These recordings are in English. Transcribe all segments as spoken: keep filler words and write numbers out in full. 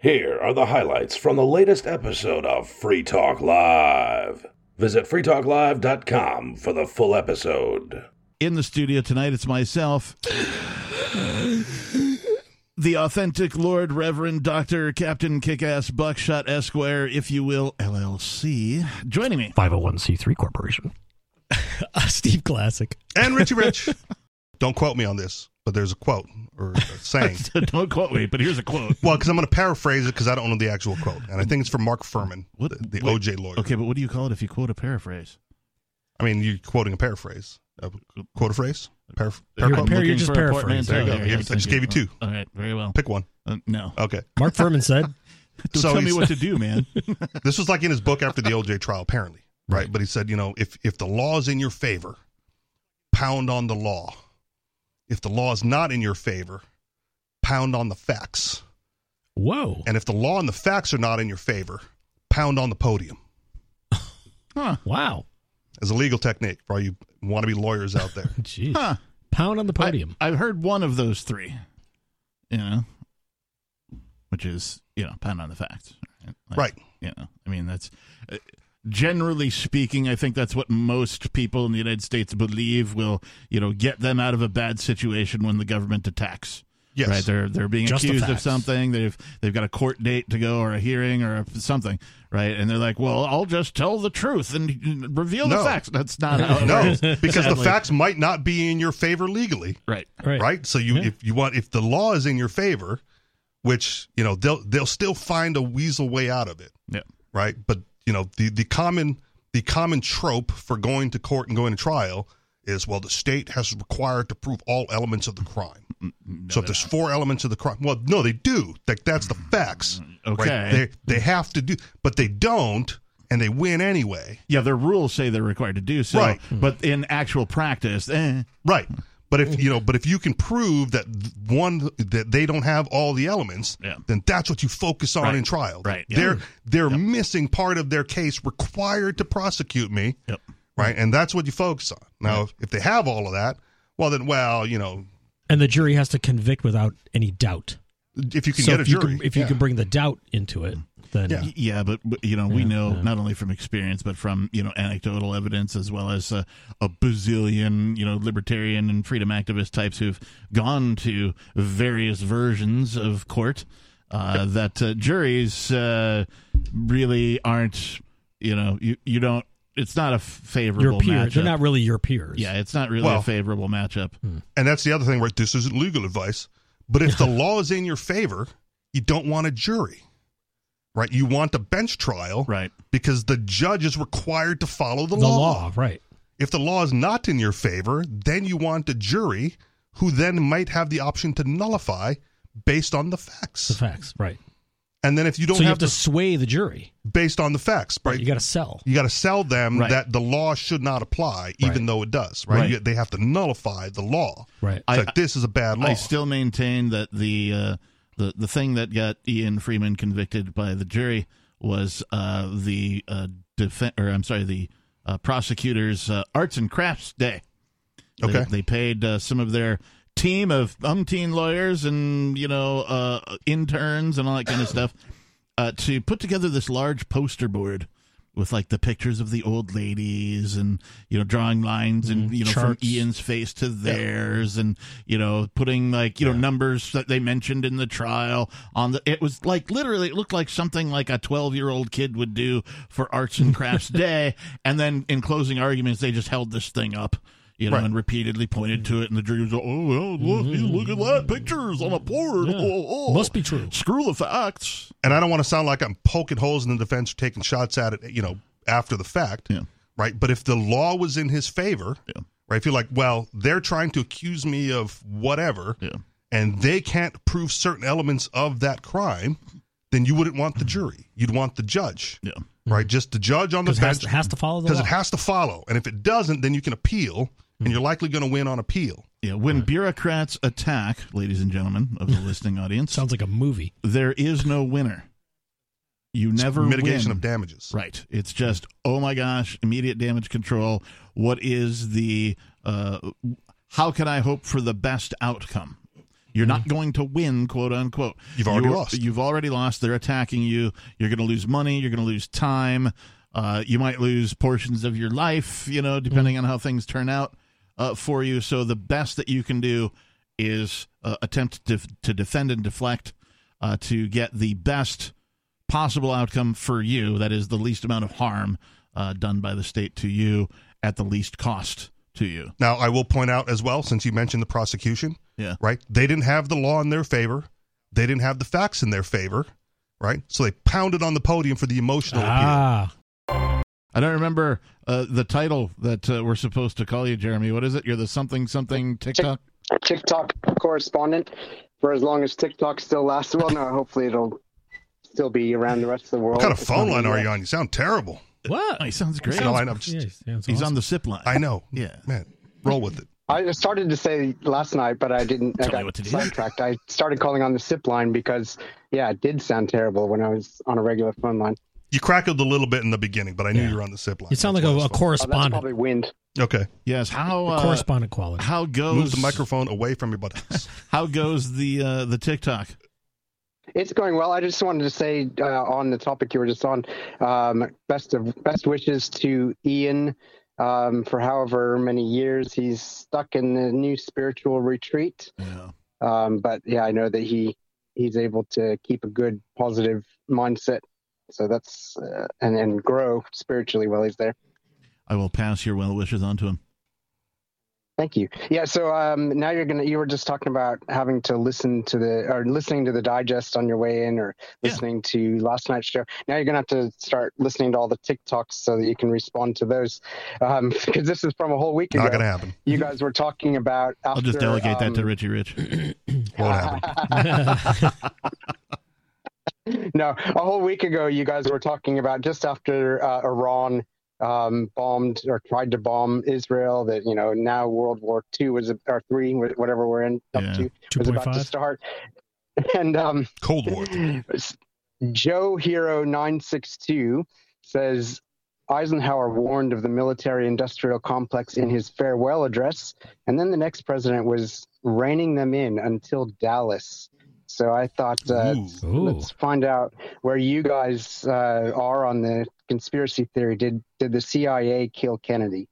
Here are the highlights from the latest episode of Free Talk Live. Visit free talk live dot com for the full episode. In the studio tonight, it's myself, the authentic Lord Reverend Doctor Captain Kick-Ass Buckshot Esquire, if you will, L L C. Joining me, five oh one c three Corporation. uh, Steve Classic. And Richie Rich. Don't quote me on this, but there's a quote or a saying. Don't quote me, but here's a quote. Well, because I'm going to paraphrase it because I don't know the actual quote. And I think it's from Mark Furman, what, the, the wait, O J lawyer. Okay, but what do you call it if you quote a paraphrase? I mean, you're quoting a paraphrase. A quote a phrase? Paraph- You're, paraphrase? par- you're just for a paraphrasing. There you go. Here, I here, just thank gave you two. All right, very well. Pick one. Uh, no. Okay. Mark Furman said. Don't So tell me he's- what to do, man. This was like in his book after the O J trial, apparently. Right? But he said, you know, if, if the law is in your favor, pound on the law. If the law is not in your favor, pound on the facts. Whoa. And if the law and the facts are not in your favor, pound on the podium. Huh. Wow. As a legal technique for all you wannabe lawyers out there. Jeez. Huh. Pound on the podium. I, I've heard one of those three, you know, which is, you know, pound on the facts. Right. Like, Right. You know, I mean, that's uh, generally speaking, I think that's what most people in the United States believe will, you know, get them out of a bad situation when the government attacks. Yes. Right. They're they're being Just the accused of facts. something. They've they've got a court date to go or a hearing or a, something. Right. And they're like, well, I'll just tell the truth and reveal No. the facts. That's not how it No, works. because the Sadly. facts might not be in your favor legally. Right. Right. Right? So you Yeah. if you want if the law is in your favor, which, you know, they'll they'll still find a weasel way out of it. Yeah. Right? But, you know, the the common the common trope for going to court and going to trial is, well, the state has required to prove all elements of the crime. No, So if there's four elements of the crime, well, no, they do. Like that's the facts. Okay. Right? They they have to do, but they don't, and they win anyway. Yeah, their rules say they're required to do so, Right. but in actual practice, eh. Right. But if you know, but if you can prove that one that they don't have all the elements, Yeah. then that's what you focus on Right. in trial. Right. They're Yeah. they're missing part of their case required to prosecute me. Yep. Right. And that's what you focus on. Now, if, if they have all of that, well then, well, you know, And the jury has to convict without any doubt. if you can so get a if you jury, can, if you yeah. can bring the doubt into it, then Yeah. Y- Yeah, but, but you know, we Yeah, know yeah. not only from experience, but from, you know, anecdotal evidence, as well as uh, a bazillion, you know, libertarian and freedom activist types who've gone to various versions of court, uh, that uh, juries uh, really aren't, you know, you, you don't, it's not a favorable your peers, matchup. they're not really your peers. Yeah, it's not really Well- a favorable matchup. And that's the other thing, right? This isn't legal advice, but if the law is in your favor, you don't want a jury, right? You want a bench trial, Right. Because the judge is required to follow the, The law. law, right. If the law is not in your favor, then you want a jury who then might have the option to nullify based on the facts. The facts, right. And then if you don't So you have, have to sway the jury. based on the facts, right? You got to sell. You got to sell them Right. that the law should not apply, even Right. though it does, right? Right. You- they have to nullify the law. Right. It's I- like, this is a bad law. I still maintain that the uh, the the thing that got Ian Freeman convicted by the jury was uh, the uh, defen- or I'm sorry, the uh, prosecutors' uh, arts and crafts day. They, Okay. they paid uh, some of their team of umpteen lawyers and you know uh, interns and all that kind of stuff uh, to put together this large poster board with like the pictures of the old ladies and you know drawing lines and you know charts. from Ian's face to theirs and you know putting like you know numbers that they mentioned in the trial on the it was like literally it looked like something like a twelve year old kid would do for Arts and Crafts Day, and then in closing arguments they just held this thing up. You know, Right. and repeatedly pointed to it, and the jury was like, "Oh, well, look, look at that! Pictures on a board. Yeah. Oh, oh. Must be true. Screw the facts." And I don't want to sound like I'm poking holes in the defense or taking shots at it, you know, after the fact, Yeah. right? But if the law was in his favor, Yeah. right? If you're like, well, they're trying to accuse me of whatever, Yeah. and they can't prove certain elements of that crime, then you wouldn't want the jury. You'd want the judge, Yeah. right? Just the judge on the Because it has, bench, has to follow the because law. it has to follow. And if it doesn't, then you can appeal, and you're likely going to win on appeal. Yeah. When bureaucrats attack, ladies and gentlemen of the listening audience, Sounds like a movie. there is no winner. You never Mitigation win. of damages. Right. It's just, oh my gosh, immediate damage control. What is the, uh, how can I hope for the best outcome? You're not going to win, quote unquote. You've already You're- lost. You've already lost. They're attacking you. You're going to lose money. You're going to lose time. Uh, you might lose portions of your life, you know, depending on how things turn out uh, for you. So the best that you can do is uh, attempt to, to defend and deflect uh, to get the best possible outcome for you. That is the least amount of harm uh, done by the state to you at the least cost to you. Now, I will point out as well, since you mentioned the prosecution, Yeah. right? They didn't have the law in their favor. They didn't have the facts in their favor, right? So they pounded on the podium for the emotional appeal. Ah, I don't remember uh, the title that uh, we're supposed to call you, Jeremy. What is it? You're the something something TikTok? TikTok correspondent for as long as TikTok still lasts. Well, no, hopefully it'll still be around the rest of the world. What kind of It's phone not line are yet. you on? You sound terrible. what? Oh, he sounds great. No, I know. I'm just- Yeah, he sounds He's awesome. on the SIP line. I know. Yeah. Man, roll with it. I started to say last night, but I didn't. I Tell me got what to do. sidetracked. I started calling on the SIP line because, yeah, it did sound terrible when I was on a regular phone line. You crackled a little bit in the beginning, but I knew Yeah. you were on the SIP line. You sound like That's a, why a I was Oh, that's correspondent. probably wind. phone- Okay. Yes. How uh, correspondent quality. how goes Move the microphone away from your buttons. How goes the uh, the TikTok? It's going well. I just wanted to say uh, on the topic you were just on, um, best of best wishes to Ian. Um, for however many years he's stuck in the new spiritual retreat. Yeah. Um, but yeah, I know that he he's able to keep a good, positive mindset. So that's uh, and and grow spiritually while he's there. I will pass your well wishes on to him. Thank you. Yeah. So um, now you're gonna. You were just talking about having to listen to the or listening to the digest on your way in, or Yeah. listening to last night's show. Now you're gonna have to start listening to all the TikToks so that you can respond to those. Um, because this is from a whole week ago. Not going to happen. You guys were talking about. After, I'll just delegate that to um, Richie Rich. Won't happen. No, a whole week ago, you guys were talking about just after uh, Iran um, bombed or tried to bomb Israel, that, you know, now World War Two was, or three, whatever we're in, up Yeah. to, was about to two point five? start. And um, Cold War. Joe Hero nine six two says Eisenhower warned of the military-industrial complex in his farewell address, and then the next president was reining them in until Dallas. So I thought, uh, Ooh. Ooh. let's find out where you guys uh, are on the conspiracy theory. Did did the C I A kill Kennedy?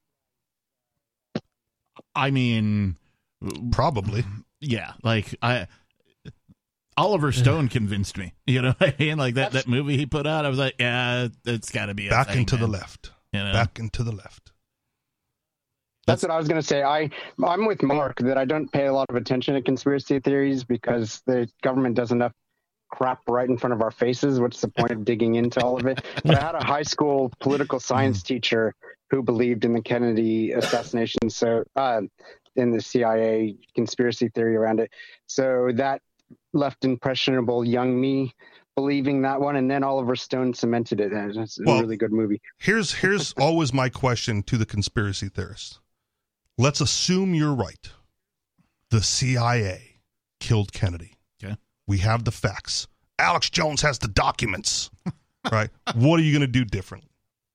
I mean, Probably. yeah, like I. Oliver Stone convinced me. You know what I mean? Like that, that movie he put out, I was like, yeah, it's got to be a Back thing, into the man. left. You know? Back into the left. That's what I was going to say. I I'm with Mark that I don't pay a lot of attention to conspiracy theories because the government does enough crap right in front of our faces. What's the point of digging into all of it? But I had a high school political science teacher who believed in the Kennedy assassination, so uh, in the C I A conspiracy theory around it. So that left impressionable young me believing that one, and then Oliver Stone cemented it. And it's a Well, really good movie. Here's here's always my question to the conspiracy theorists. Let's assume you're right. The C I A killed Kennedy. Okay. We have the facts. Alex Jones has the documents. Right? What are you going to do differently?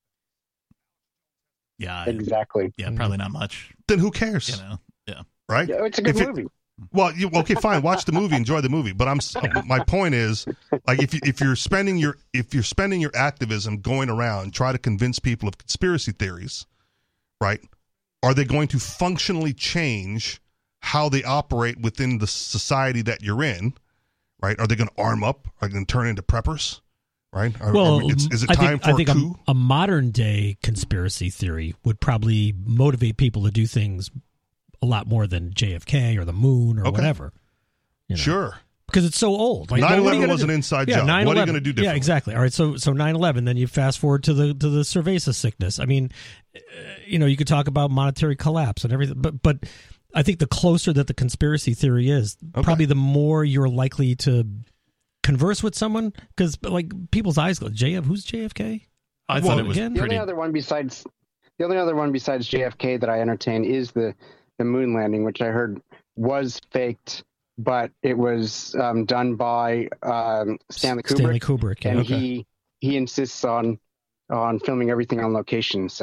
Yeah, I- Exactly. yeah, probably not much. Then who cares? You know, yeah. Right? Yeah, it's a good If it- movie. Well, you, okay, fine. Watch the movie, enjoy the movie. But I'm my point is, like, if you, if you're spending your if you're spending your activism going around try to convince people of conspiracy theories, right? Are they going to functionally change how they operate within the society that you're in? Right? Are they going to arm up? Are they going to turn into preppers? Right? Are, Well, are we- it's, is it I time think, for I think a a, coup? a modern day conspiracy theory would probably motivate people to do things a lot more than J F K or the moon or Okay. whatever. You know? Sure. Because it's so old. Like, nine what are you eleven gonna was do? an inside Yeah, job. What are you 9/11. going to do differently? Yeah, exactly. All right, so so nine eleven, then you fast forward to the to the cerveza sickness. I mean, uh, you know, you could talk about monetary collapse and everything, but but I think the closer that the conspiracy theory is, Okay. probably the more you're likely to converse with someone, because like people's eyes go, J F, who's J F K? I Well, thought it was again, The pretty. only other one besides the only other one besides J F K that I entertain is the the moon landing, which I heard was faked, but it was um, done by um, Stanley Kubrick, Stanley Kubrick. Yeah, and okay. he he insists on on filming everything on location. So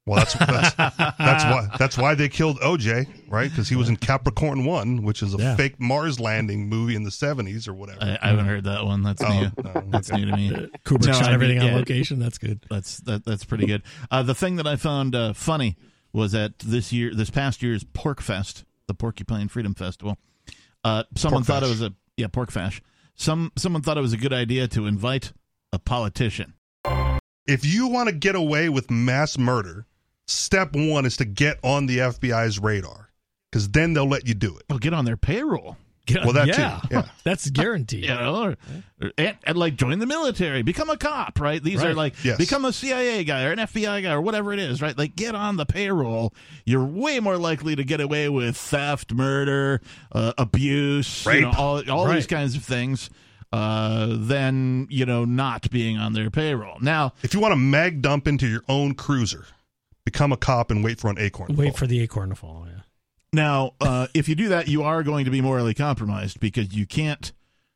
Well, that's that's, that's why that's why they killed O J, right? Because he was in Capricorn One, which is a Yeah. fake Mars landing movie in the seventies or whatever. I, I haven't heard that one. That's Oh, new. no. That's new to me. Kubrick No, shot I mean, everything on yeah. location. That's good. That's that, that's pretty good. Uh, the thing that I found uh, funny was at this year, this past year's Pork Fest, the Porcupine Freedom Festival. Uh, someone Pork thought Fash. it was a yeah Pork Fash. Some someone thought it was a good idea to invite a politician. If you want to get away with mass murder, step one is to get on the F B I's radar, because then they'll let you do it. Well, get on their payroll. Get- Well, that yeah, too, yeah. that's guaranteed. You know, or, or- and, and like join the military, become a cop, right? These are Right. like Yes. become a C I A guy or an F B I guy or whatever it is, right? Like get on the payroll. You're way more likely to get away with theft, murder, uh, abuse, you Rape. know, all all Right. these kinds of things uh, than you know not being on their payroll. Now, If you want to mag dump into your own cruiser, become a cop and wait for an acorn. to Wait fall. for the acorn to fall. Yeah. Now, uh, if you do that, you are going to be morally compromised because you can't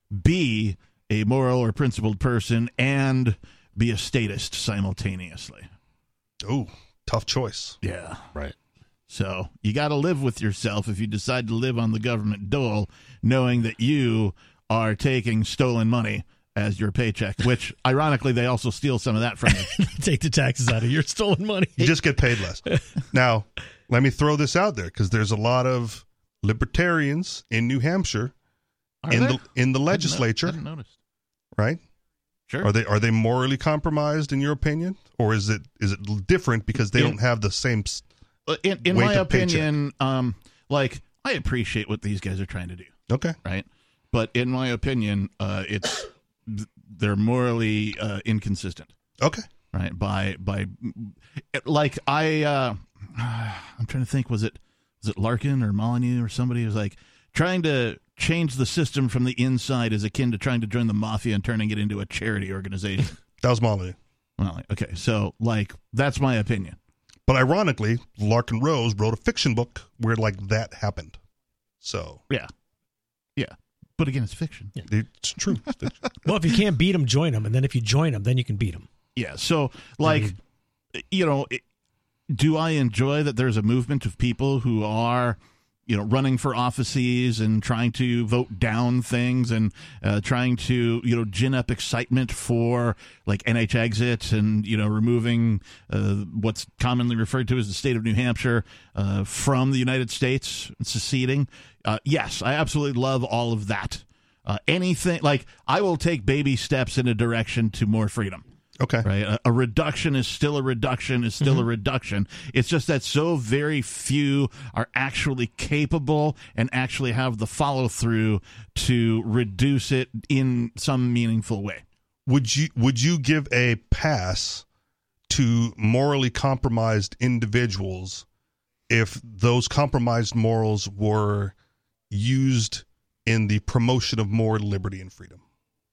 be a moral or principled person and be a statist simultaneously. Oh, tough choice. Yeah. Right. So you got to live with yourself if you decide to live on the government dole, knowing that you are taking stolen money as your paycheck, which, ironically, they also steal some of that from you. Take the taxes out of your stolen money. You just get paid less. Now, let me throw this out there, because there's a lot of libertarians in New Hampshire Are in there? the in the I didn't know- legislature, I didn't notice. right? Sure. Are they are they morally compromised in your opinion, or is it is it different because they In- don't have the same? s- Uh, in in Wait my to paycheck. opinion, um, like, I appreciate what these guys are trying to do. Okay, Right, but in my opinion, uh, it's they're morally uh, inconsistent. okay. Right, by by, like I, uh, I'm trying to think. Was it was it Larkin or Molyneux or somebody who was like trying to change the system from the inside is akin to trying to join the mafia and turning it into a charity organization. That was Molyneux. Well, okay, so like that's my opinion. But ironically, Larkin Rose wrote a fiction book where like that happened. So Yeah, yeah, but again, it's fiction. it's true. It's fiction. Well, if you can't beat them, join them, and then if you join them, then you can beat them. Yeah, so like, you know, it, do I enjoy that there's a movement of people who are, you know, running for offices and trying to vote down things and uh, trying to, you know, gin up excitement for like N H exit and, you know, removing uh, what's commonly referred to as the state of New Hampshire uh, from the United States, seceding? Uh, yes, I absolutely love all of that. Uh, anything like I will take baby steps in a direction to more freedom. Okay. Right, a, a reduction is still a reduction is still a reduction. It's just that so very few are actually capable and actually have the follow through to reduce it in some meaningful way. Would you would you give a pass to morally compromised individuals if those compromised morals were used in the promotion of more liberty and freedom?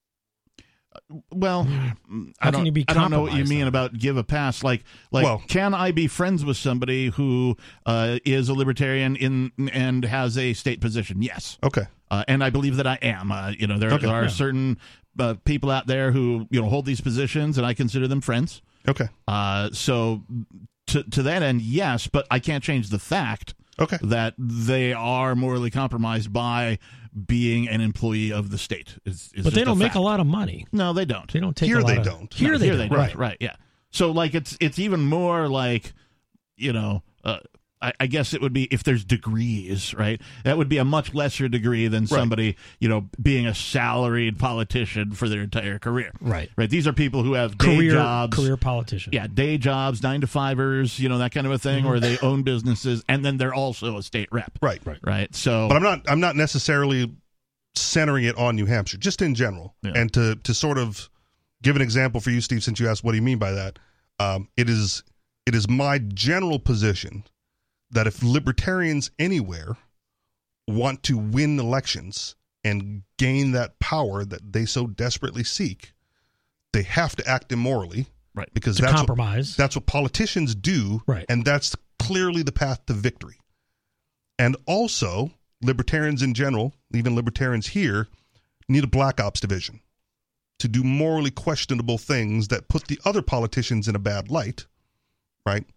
Well, I How don't, can you be I don't know what you compromised, mean though? about give a pass. Like, like, Well- can I be friends with somebody who uh, is a libertarian in and has a state position? Yes. Okay. Uh, and I believe that I am. Uh, you know, there, Okay. there are Yeah. certain uh, people out there who you know hold these positions, and I consider them friends. Okay. Uh, so to to that end, yes, but I can't change the fact Okay. that they are morally compromised by being an employee of the state. Is, is But they just don't make fact. a lot of money. No, they don't. They don't take Here a lot they of- don't. Here No, they here don't. they right. don't. Right. Yeah. So like it's it's even more like, you know, uh, I, I guess it would be if there's degrees, right? That would be a much lesser degree than somebody, you know, being a salaried politician for their entire career. Right. Right. These are people who have day Career jobs. career politician. Yeah, day jobs, nine to fivers, you know, that kind of a thing, or they own businesses, and then they're also a state rep. Right. Right. Right. So But I'm not I'm not necessarily centering it on New Hampshire, just in general. Yeah. And to to sort of give an example for you, Steve, since you asked what do you mean by that, um, it is it is my general position that if libertarians anywhere want to win elections and gain that power that they so desperately seek, they have to act immorally, right. because To that's what, compromise. that's what politicians do, Right. and that's clearly the path to victory. And also, libertarians in general, even libertarians here, need a black ops division to do morally questionable things that put the other politicians in a bad light, right?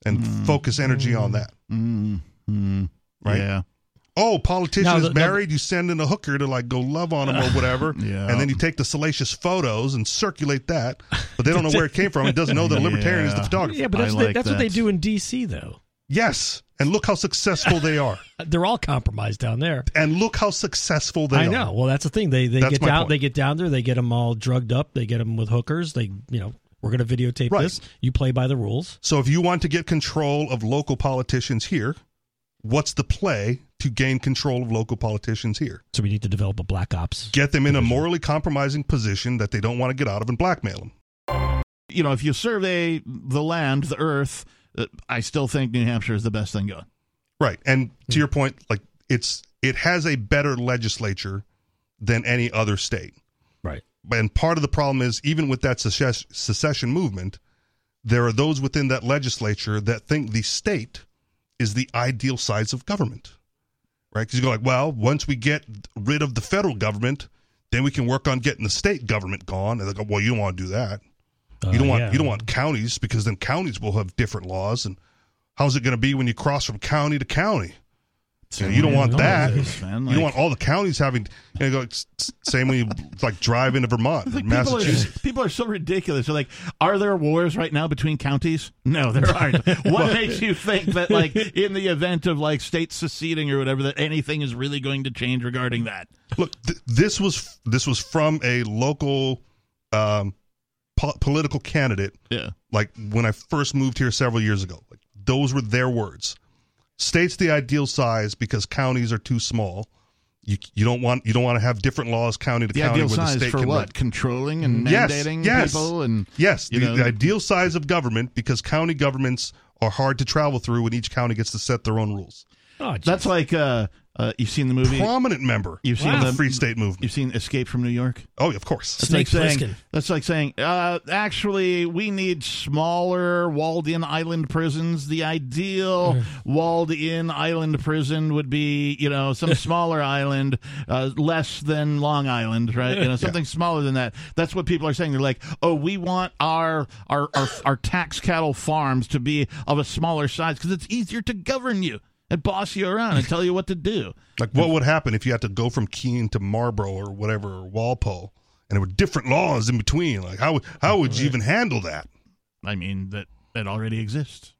and Mm. focus energy on that. Mm. Mm. Right? Yeah. Oh, politician Now, is the- married. You send in a hooker to like go love on him or whatever, Yeah. and then you take the salacious photos and circulate that, but they don't know where it came from. It doesn't know that a libertarian is the Yeah. photographer. Yeah, but that's, I what they- like that's what they that. do in D C though. Yes, and look how successful they are, They're all compromised down there. and look how successful they I are. know. Well, that's the thing. They they That's get my down. point. They get down there. They get them all drugged up. They get them with hookers. They, you know, we're going to videotape Right. this. You play by the rules. So if you want to get control of local politicians here, what's the play to gain control of local politicians here? So we need to develop a black ops. Get them in a morally compromising position that they don't want to get out of and blackmail them. You know, if you survey the land, the earth, uh, I still think New Hampshire is the best thing going. Right. And to your point, like it's it has a better legislature than any other state. Right. And part of the problem is even with that secession, secession movement, there are those within that legislature that think the state is the ideal size of government. Right? Because you go like, well, once we get rid of the federal government, then we can work on getting the state government gone. And they go, well, you don't want to do that. You don't Uh, want yeah. you don't want counties because then counties will have different laws. And how's it going to be when you cross from county to county? You, know, you don't want No, that. it is, man. You Like- don't want all the counties having. You know, go, s- s- same when you like drive into Vermont, Like or people, Massachusetts. are, people are so ridiculous. They're like, are there wars right now between counties? No, there aren't. What makes you think that, like, in the event of like states seceding or whatever, that anything is really going to change regarding that? Look, th- this was this was from a local um, po- political candidate. Yeah. Like when I first moved here several years ago, like those were their words. States the ideal size because counties are too small. You you don't want you don't want to have different laws county to The county ideal where the size state for can what? run. Controlling and Yes, mandating yes. people and Yes, you the, know- the ideal size of government because county governments are hard to travel through and each county gets to set their own rules. Oh, geez. that's like uh, uh, you've seen the movie. Prominent member You've seen of the the Free State Movement. You've seen Escape from New York. Oh, of course. That's Snake like saying, Plissken. that's like saying, uh, actually, we need smaller walled-in island prisons. The ideal walled-in island prison would be, you know, some smaller island, uh, less than Long Island, right? You know, something smaller than that. That's what people are saying. They're like, oh, we want our our our, our tax cattle farms to be of a smaller size because it's easier to govern you and boss you around and tell you what to do. Like, what would happen if you had to go from Keene to Marlborough or whatever, or Walpole, and there were different laws in between? Like, how how would you even handle that? I mean, that, that already exists.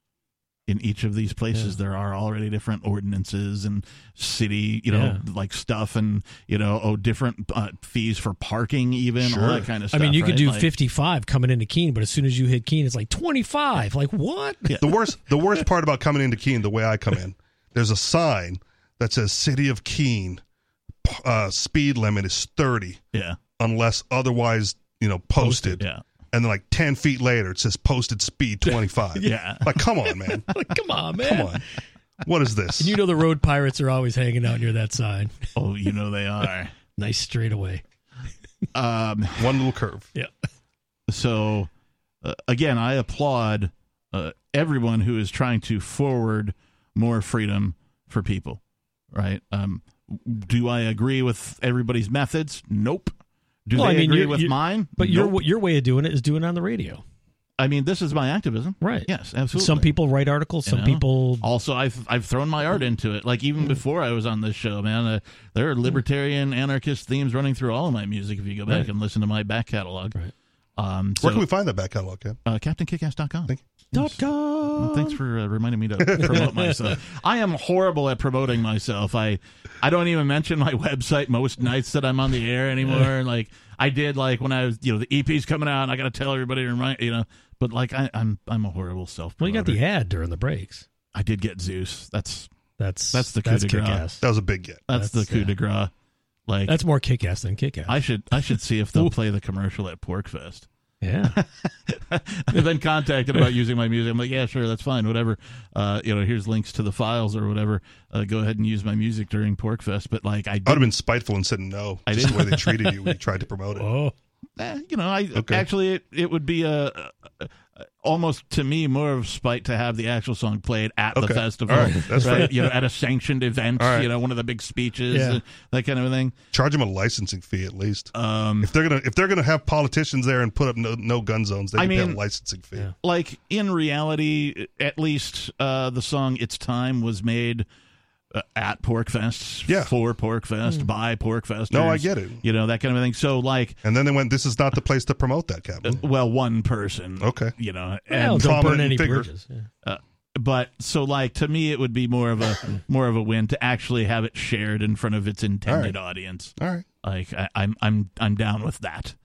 In each of these places, there are already different ordinances and city, you know, Yeah. like stuff and, you know, oh, different uh, fees for parking even, all Sure. that kind of I stuff. mean, you right? could do Like, fifty-five coming into Keene, but as soon as you hit Keene, it's like twenty-five. Like what? Yeah. The worst the worst part about coming into Keene, the way I come in, there's a sign that says City of Keene, uh, speed limit is thirty Yeah. unless otherwise, you know, posted. Yeah. And then like ten feet later, it says posted speed twenty-five. Yeah. Like, come on, man. Like, come on, man. Come on. What is this? And you know the road pirates are always hanging out near that sign. Oh, you know they are. Nice straightaway. um, One little curve. Yeah. so, uh, again, I applaud uh, everyone who is trying to forward more freedom for people, right? Um, do I agree with everybody's methods? Nope. Do Well, they I mean, agree you're- with you're- mine? But Nope. your your way of doing it is doing it on the radio. I mean, this is my activism. Right. Yes, absolutely. Some people write articles. You Some know? people. Also, I've I've thrown my art into it. Like even before I was on this show, man, uh, there are libertarian, anarchist themes running through all of my music. If you go back Right. and listen to my back catalog, Right. um, so, Where can we find that back catalog, Cap? uh, Captain Kickass dot com. Thank you. Dot com. Well, thanks for uh, reminding me to promote myself. I am horrible at promoting myself. I I don't even mention my website most nights that I'm on the air anymore. Like I did, like when I was, you know, the E P's coming out, and I got to tell everybody to remind, you know. But like I, I'm I'm a horrible self. Well, you got the ad during the breaks. I did get Zeus. That's That's That's the coup that's de grace. kick-ass. That was a big get. that's, That's- the coup yeah. de grace. Like That's more kick-ass than kick-ass. I should I should see if they'll play the commercial at Porkfest. yeah. I've been contacted about using my music. I'm like, yeah, sure, that's fine, whatever. Uh, you know, here's links to the files or whatever. Uh, go ahead and use my music during Porkfest. But like, I I would did, have been spiteful and said no. I Just the way didn't- they treated you when you tried to promote it. Oh. eh, you know, I Okay. actually it, it would be a, a, a almost to me more of spite to have the actual song played at Okay. the festival, All right. That's right? fair. You know, at a sanctioned event, All right. you know, one of the big speeches, Yeah. uh, that kind of thing. Charge them a licensing fee at least. Um, If they're gonna if they're gonna have politicians there and put up no, no gun zones, they I can pay mean- a licensing fee. Yeah. like in reality, at least uh, the song "It's Time" was made uh, at Pork Fests, Yeah. for Pork Fest, by Pork Festers. No, I get it. You know, that kind of thing. So, like, And then they went, "This is not the place to promote that, Captain." well, one person. Okay. You know, Well, and don't burn prominent any figure. bridges. Yeah. uh, but so like to me, it would be more of a more of a win to actually have it shared in front of its intended audience. All right. Like I, I'm I'm I'm down with that.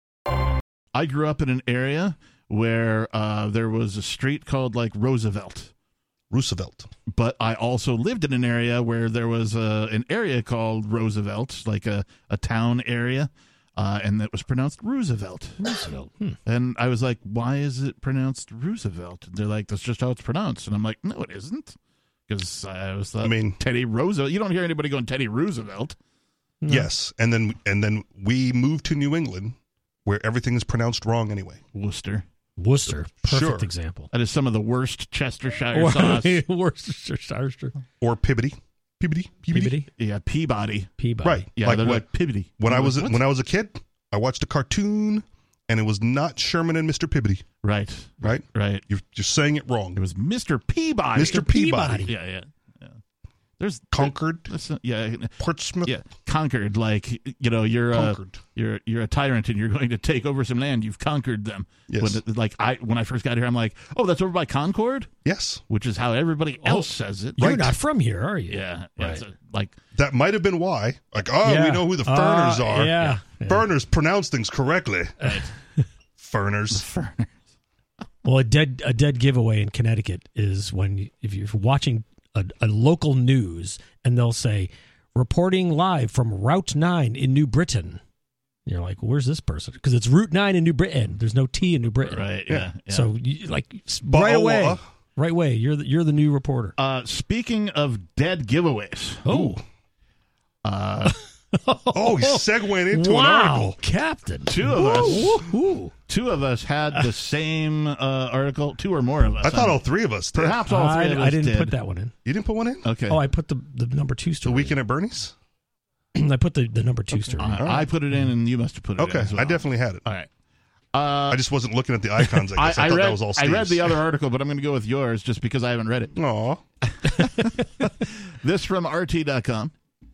I grew up in an area where uh, there was a street called like Roosevelt. Roosevelt. But I also lived in an area where there was a, an area called Roosevelt, like a, a town area, uh, and that was pronounced Roosevelt. Roosevelt. Hmm. And I was like, why is it pronounced Roosevelt? And they're like, that's just how it's pronounced. And I'm like, no, it isn't. Because I was thought, I mean- Teddy Roosevelt. You don't hear anybody going Teddy Roosevelt. No. Yes, and then and then we moved to New England, where everything is pronounced wrong anyway. Worcester. Worcester. Perfect Sure. example. That is some of the worst Chestershire sauce. Worcestershire. Or Pibbity, Pibbity, Pibbity. Peabody. Yeah, Peabody. Peabody. Right. Yeah, like they're what, like Pibbity. when I was What's- when I was a kid, I watched a cartoon, and it was not Sherman and Mister Pibbity. Right, Right. right. You're just saying it wrong. It was Mister Peabody. Mister Peabody. Yeah, yeah, yeah. There's Concord, there's, yeah, Portsmouth, yeah. Conquered, like you know, you're a Concord. you're you're a tyrant and you're going to take over some land. You've conquered them. Yes. When, like I when I first got here, I'm like, oh, that's over by Concord, Yes, which is how everybody else says it. You're Right. not from here, are you? Yeah, yeah. Right. So, like that might have been why. Like, oh, Yeah. we know who the Uh, Furners are. Yeah. yeah. Furners pronounce things correctly. Furners. Well, a dead a dead giveaway in Connecticut is when you, if you're watching a, a local news and they'll say reporting live from Route nine in New Britain. And you're like, where's this person? Because it's Route nine in New Britain. There's no T in New Britain. right, yeah. yeah. So you, like But- right away, uh, right away, you're the, you're the new reporter. uh, speaking of dead giveaways, Oh, uh, Oh, he's segueing into wow, an article. Captain. two of us, Woo-hoo. two of us had the same uh, article. Two or more of us. I thought Um, all three of us did. perhaps all three I, of us I didn't did. put that one in. You didn't put one in? Okay. Oh, I put the, the number two The story. Weekend at Bernie's? I put the, the number two story. Uh, I put it in, and you must have put it Okay, in as well. I definitely had it. All right. Uh, I just wasn't looking at the icons, I guess. I, thought read, that was all I Steve's. read the other article, but I'm going to go with yours just because I haven't read it. Aw. This from R T dot com.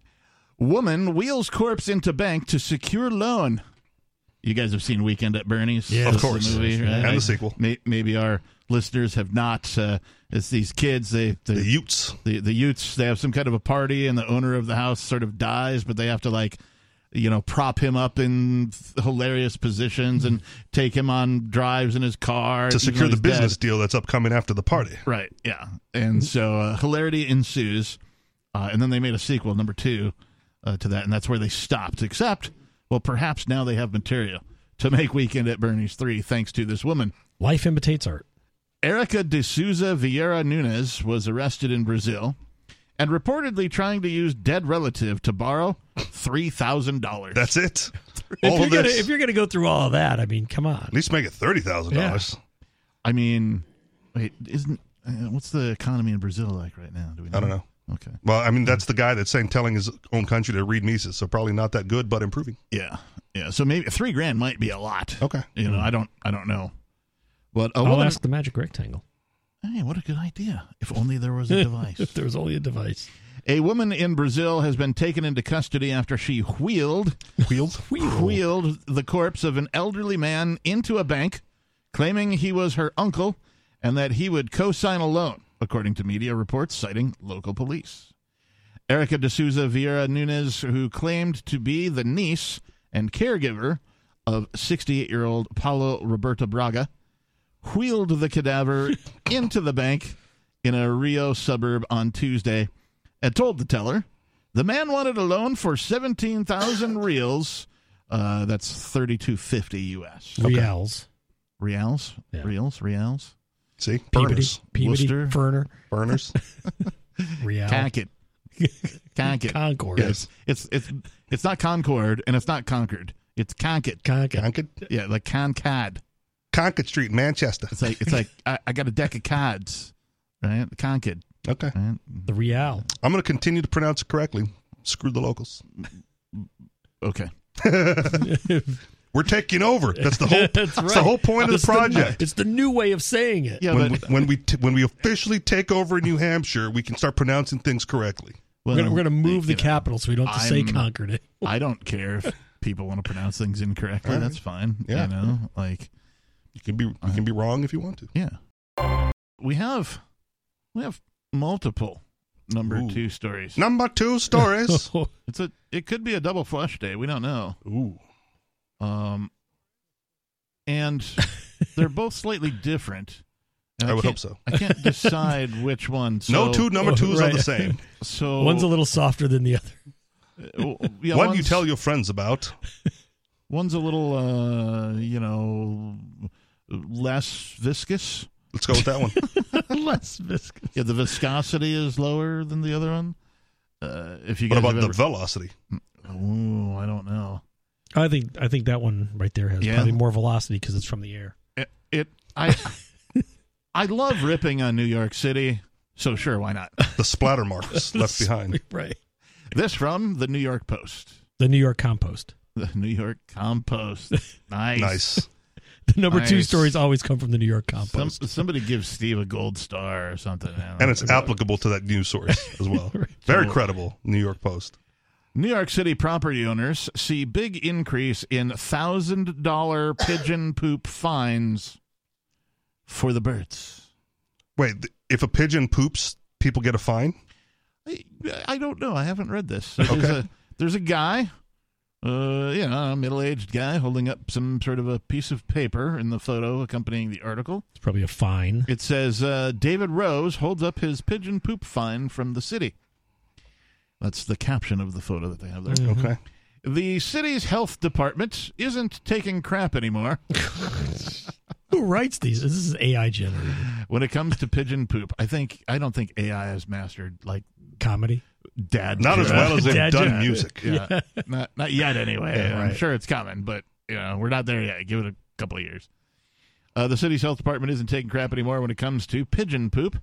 Woman wheels corpse into bank to secure loan. You guys have seen Weekend at Bernie's? Yeah, Of It's the course. movie, right? And the sequel. May, maybe our listeners have not. Uh, it's these kids, they, they The Utes. the the Utes, they have some kind of a party and the owner of the house sort of dies, but they have to like you know prop him up in hilarious positions and take him on drives in his car To even secure though the he's business dead. deal that's upcoming after the party. Right, yeah. And so uh, hilarity ensues, uh, and then they made a sequel, number two, uh, to that, and that's where they stopped, except well perhaps now they have material to make Weekend at Bernie's three thanks to this woman. Life imitates art. Erica de Souza Vieira Nunes was arrested in Brazil and reportedly trying to use dead relative to borrow three thousand dollars. That's it. If All you're, of gonna, this. if you're gonna go through all of that, I mean, come on. At least make it thirty thousand dollars. I mean, wait, isn't uh, what's the economy in Brazil like right now? Do we know? I don't know. Okay. Well, I mean, that's the guy that's saying telling his own country to read Mises, so probably not that good, but improving. Yeah. Yeah. So maybe three grand might be a lot. Okay. You know, I don't I don't know. But a I'll woman, ask the magic rectangle. hey, what a good idea. If only there was a device. If there was only a device. A woman in Brazil has been taken into custody after she wheeled Wheeled? wheeled the corpse of an elderly man into a bank, claiming he was her uncle and that he would co-sign a loan, according to media reports citing local police. Erica de Souza Vieira Nunes, who claimed to be the niece and caregiver of sixty-eight-year-old Paulo Roberto Braga, wheeled the cadaver into the bank in a Rio suburb on Tuesday and told the teller the man wanted a loan for seventeen thousand reals. Uh, that's thirty-two fifty U S. Reals. Reals? Yeah. Reals? Reals? See? Peabody. Burners. Peabody. Worcester. Ferner. Burners. Real. Cankit. Cankit. Concord. Yes. It's, it's, it's not Concord and it's not Concord. It's Cankit. Concord. Concord. Yeah, like Cancad. Concord Street, Manchester. It's like it's like I, I got a deck of cards, right? The Concord. Okay. Right? The Real. I'm going to continue to pronounce it correctly. Screw the locals. Okay. We're taking over. That's the whole. That's that's right. the whole point of It's the project. It's the new way of saying it. Yeah, when, but we, when we t- when we officially take over New Hampshire, we can start pronouncing things correctly. well, We're gonna, we're gonna move the you know, capital so we don't have to say I'm- Concord it. I don't care if people want to pronounce things incorrectly. All right. That's fine. Yeah. You know, like You can be you can be wrong if you want to. yeah. We have we have multiple number Ooh. two stories. Number two stories. It's a it could be a double flush day. We don't know. Ooh. Um, and they're both slightly different. And I would can't- hope so. I can't decide which one. So, no two number twos right. are the same. So One's a little softer than the other. uh, yeah, One one's, you tell your friends about. One's a little, uh, you know, less viscous. Let's go with that one. Less viscous. Yeah, the viscosity is lower than the other one. Uh, if you What guys about have the ever- velocity? Ooh, I don't know. I think I think that one right there has Yeah. probably more velocity because it's from the air. It, it I I love ripping on New York City, so sure, why not? The splatter marks left behind. Right. This from the New York Post. The New York Compost. The New York Compost. Nice. Nice. The number two Nice. stories always come from the New York Some, Compost. somebody give Steve a gold star or something. I don't And know. it's applicable to that news source as well. Very credible, New York Post. New York City property owners see big increase in one thousand dollars pigeon poop fines for the birds. Wait, th- if a pigeon poops, people get a fine? I, I don't know. I haven't read this. So there's, Okay. a, there's a guy, uh, you know, a middle-aged guy holding up some sort of a piece of paper in the photo accompanying the article. It's probably a fine. It says, uh, David Rose holds up his pigeon poop fine from the city. That's the caption of the photo that they have there. Mhm. Okay. The city's health department isn't taking crap anymore Who writes these? This is A I generated when it comes to pigeon poop. I think I don't think A I has mastered like comedy. dad. Not as jokes. well as they've Dad done joke. music. Yeah, not not yet anyway. Yeah, I'm right. sure it's coming, but you know we're not there yet. Give it a couple of years. Uh, the city's health department isn't taking crap anymore when it comes to pigeon poop,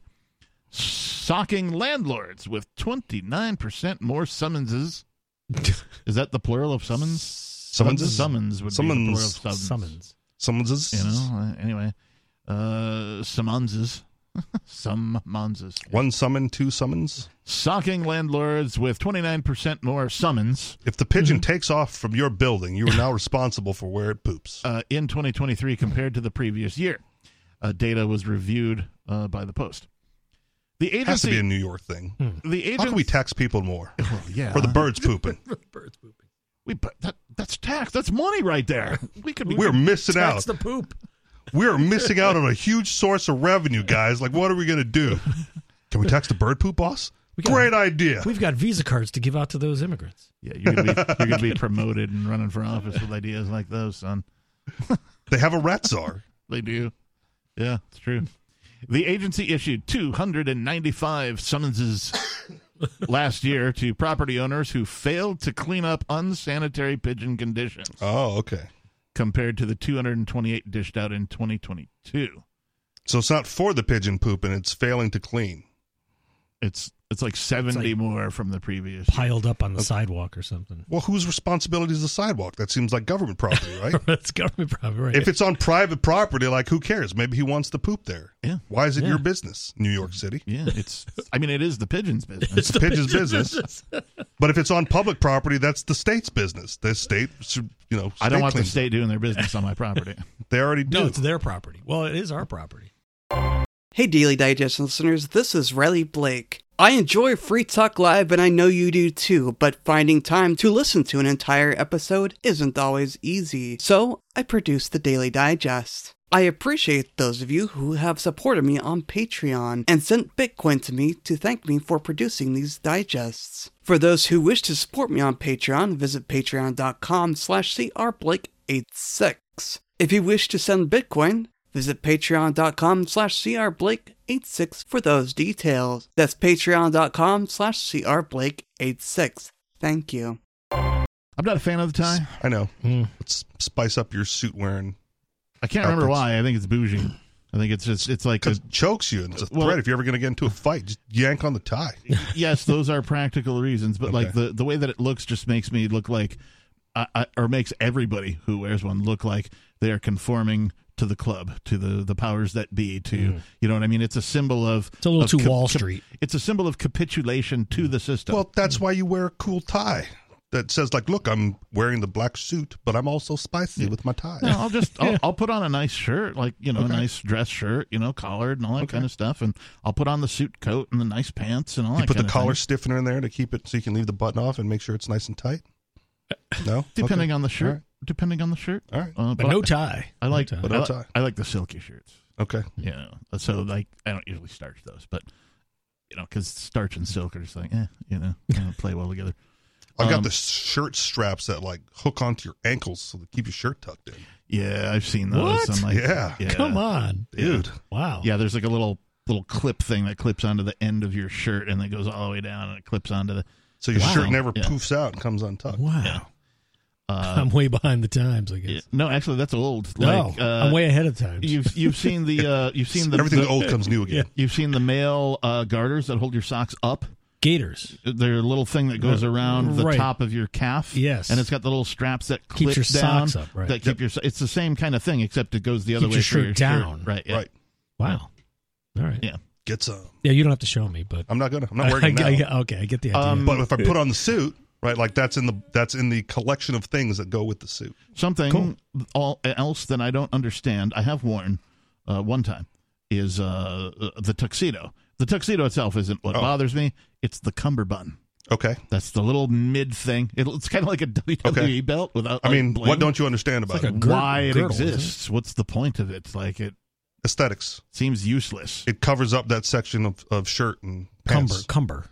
socking landlords with twenty-nine percent more summonses. Is that the plural of summons? Summonses? Summons would be Summons. the plural of summons. Summons. Summonses? You know. Uh, anyway, uh, summonses, summonses. One summon, two summons. Socking landlords with twenty-nine percent more summons If the pigeon Mm-hmm. takes off from your building, you are now responsible for where it poops. uh, in twenty twenty-three compared to the previous year. Uh, data was reviewed uh, by the Post. The It has to be agency, a New York thing. the How agency, can we tax people more? Well, yeah, For the birds pooping. Birds pooping. we but that that's tax. That's money right there. We could. We're missing out. Tax the poop. We're missing out on a huge source of revenue, guys. Like, what are we going to do? Can we tax the bird poop, boss? We got- Great idea. We've got Visa cards to give out to those immigrants. Yeah, you're gonna be you're gonna be promoted and running for office with ideas like those, son. They have a rat czar. They do. Yeah, it's true. The agency issued two hundred ninety-five summonses last year to property owners who failed to clean up unsanitary pigeon conditions, Oh, okay. compared to the two hundred twenty-eight dished out in twenty twenty-two. So it's not for the pigeon poop, and it's failing to clean. It's it's like seventy like more from the previous. Piled up on the sidewalk or something. Well, whose responsibility is the sidewalk? That seems like government property, right? That's government property, right? If it's on private property, like, who cares? Maybe he wants to poop there. Yeah. Why is it Yeah. your business, New York City? Yeah, it's. I mean, it is the pigeon's business. It's the pigeon's business. But if it's on public property, that's the state's business. The state should, you know, I don't state want the cleans state doing their business on my property. it. They already do. no, it's their property. Well, it is our property. Hey Daily Digest listeners, this is Riley Blake. I enjoy Free Talk Live and I know you do too, but finding time to listen to an entire episode isn't always easy. So, I produce the Daily Digest. I appreciate those of you who have supported me on Patreon and sent Bitcoin to me to thank me for producing these digests. For those who wish to support me on Patreon, visit patreon.com slash crblake86. If you wish to send Bitcoin, visit patreon.com slash crblake86 for those details. That's patreon.com slash crblake86. Thank you. I'm not a fan of the tie. I know. Hmm. Let's spice up your suit wearing I can't remember why. I think it's bougie. I think it's just it's like because it chokes you and it's a well, threat. If you're ever going to get into a fight, just yank on the tie. Yes, those are practical reasons, but Okay. like the the way that it looks just makes me look like, I, I, or makes everybody who wears one look like they are conforming to the club, to the the powers that be, to mm. you know what I mean. It's a symbol of it's a little of too cap- Wall Street. It's a symbol of capitulation to the system. Well, that's why you wear a cool tie that says like, look, I'm wearing the black suit, but I'm also spicy yeah. with my tie. No, I'll just I'll, I'll put on a nice shirt, like you know, okay. a nice dress shirt, you know, collared and all that okay. kind of stuff, and I'll put on the suit coat and the nice pants and all you that. You put kind the of collar thing. stiffener in there to keep it so you can leave the button off and make sure it's nice and tight. No, depending okay. on the shirt. Right. Depending on the shirt. All right, uh, but, but no tie. I like no tie. But no I, tie. I like the silky shirts. Okay, yeah. So like, I don't usually starch those, but you know, because starch and silk are just like, eh, you know, don't play well together. I've got Um, the shirt straps that like hook onto your ankles so they keep your shirt tucked in. Yeah, I've seen those. What? I'm like, Yeah. yeah, Come on, dude. Wow. Yeah, there's like a little little clip thing that clips onto the end of your shirt and it goes all the way down and it clips onto the. So your wow. shirt never yeah. poofs out and comes untucked. Wow. Yeah. Uh, I'm way behind the times, I guess. yeah, no, actually, that's old. No, Like, uh, I'm way ahead of times. You've you've seen the uh, you've seen the everything the, old comes new again. You've seen the male uh, garters that hold your socks up. Gaiters. They're a little thing that goes around the right. top of your calf. Yes. And it's got the little straps that clip keeps your down. socks up, right. That keep yep. your. It's the same kind of thing, except it goes the other Keeps way your for shirt your down. Shirt. Right. Yeah. Right. Wow. All right. Yeah. Get some. Yeah, you don't have to show me, but I'm not gonna. I'm not wearing it I, now. I, okay, I get the idea. Um, But if I put on the suit, right, like that's in the that's in the collection of things that go with the suit. Something Cool. all, else that I don't understand, I have worn uh, one time, is uh, the tuxedo. The tuxedo itself isn't what Oh. bothers me. It's the cummerbund. Okay. That's the little mid thing. It, it's kind of like a W W E Okay. belt without. I like, mean, bling. what don't you understand about It's like it? a girdle- Why it girdle, isn't it? exists? What's the point of it? Like it Aesthetics. seems useless. It covers up that section of, of shirt and cumber, pants. cumber.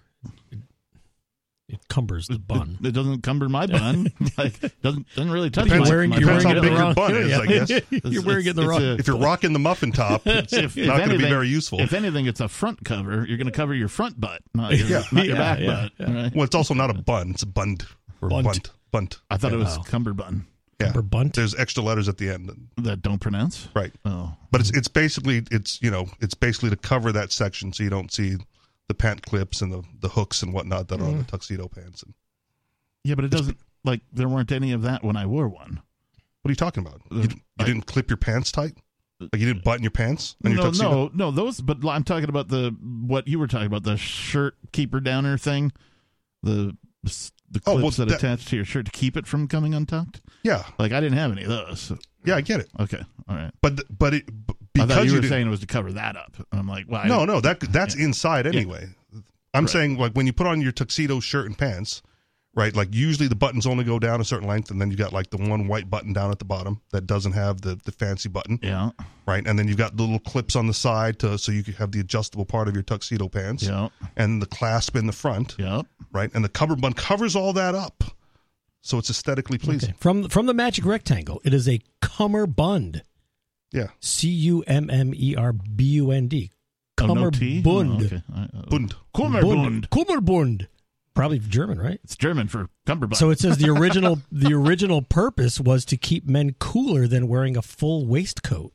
It cumbers the bun. It, it doesn't cumber my bun. like doesn't doesn't really touch Depends- my, wearing- my you're Depends bun. how wearing it big the your wrong- bun is, I yeah. guess. It's- You're wearing it the it's wrong. a- If you're rocking the muffin top, it's if, if not going to be anything- very useful. If anything, it's a front cover. You're going to cover your front butt, not your, Yeah. not your Yeah, back yeah, butt. yeah. Right? Well, it's also not a bun. It's a bund. Or Bunt. bunt. Bunt. I thought it was Wow. cummerbund Yeah. Cumber bunt. There's extra letters at the end. that don't pronounce. Right. Oh, But it's it's basically it's you know it's basically to cover that section so you don't see the pant clips and the, the hooks and whatnot that are on the tuxedo pants. And yeah, but it doesn't. Like there weren't any of that when I wore one. what are you talking about? You, Uh, you I- didn't clip your pants tight? Like you didn't button your pants on your No, tuxedo? no, no. Those, but I'm talking about the what you were talking about, the shirt keeper downer thing, the the clips Oh, well, that, that- attach to your shirt to keep it from coming untucked. Yeah, Like I didn't have any of those. So- yeah, I get it. Okay, all right. But th- but it b- I thought because you you were didn't- saying it was to cover that up. I'm like, well, I no, didn't- no, that that's Yeah. inside anyway. I'm Right. saying like when you put on your tuxedo shirt and pants, right? Like usually the buttons only go down a certain length, and then you got like the one white button down at the bottom that doesn't have the the fancy button, Yeah, right? And then you've got the little clips on the side to so you can have the adjustable part of your tuxedo pants, yeah, and the clasp in the front, yeah. right? And the cummerbund covers all that up, so it's aesthetically pleasing. Okay. From from the magic rectangle, it is a cummerbund. Yeah, C U M M E R B U N D. Oh, no T? Cummerbund. Oh, okay. All right. Uh, Bund. Kummerbund. Kummerbund. Probably German, right? It's German for cummerbund. So it says the original the original purpose was to keep men cooler than wearing a full waistcoat.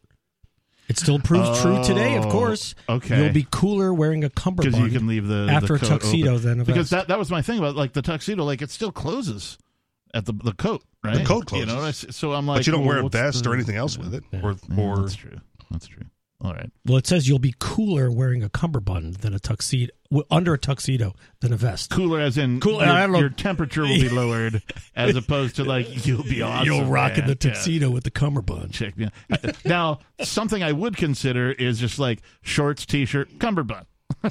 It still proves true today, of Oh, course. okay. You'll be cooler wearing a because cummerbund you can leave the after the a coat tuxedo open. than a because vest. that that was my thing about like the tuxedo, like it still closes at the the coat, right? The coat You know, closes. so I'm like, but you don't well, wear a what's vest the- or anything else with it, Yeah. or Yeah, or that's true. That's true. All right. Well, it says you'll be cooler wearing a cummerbund than a tuxedo w- under a tuxedo than a vest. Cooler as in Cool- your, I don't know. your temperature will be lowered as opposed to like you'll be awesome. You'll rock in man. the tuxedo with the cummerbund. Yeah. Check me out. Now, something I would consider is just like shorts, t-shirt, cummerbund.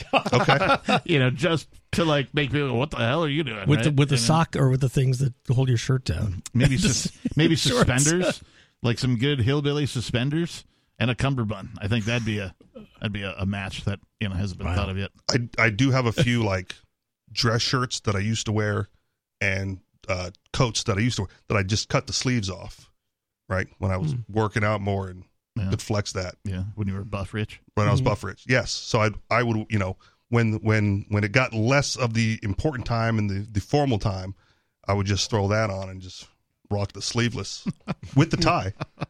okay. You know, just to like make me go, what the hell are you doing? With the right? with the You know? sock or with the things that hold your shirt down. Maybe sus- maybe Shorts. suspenders, like some good hillbilly suspenders and a cummerbund. I think that'd be a that'd be a, a match that you know hasn't been Wow. thought of yet. I I do have a few like dress shirts that I used to wear and uh, coats that I used to wear that I just cut the sleeves off, right? When I was Mm. working out more and Yeah. could flex that Yeah, when you were buff rich. when I was Mhm. buff rich. Yes. So I I would, you know, when when when it got less of the important time and the, the formal time, I would just throw that on and just rock the sleeveless with the tie.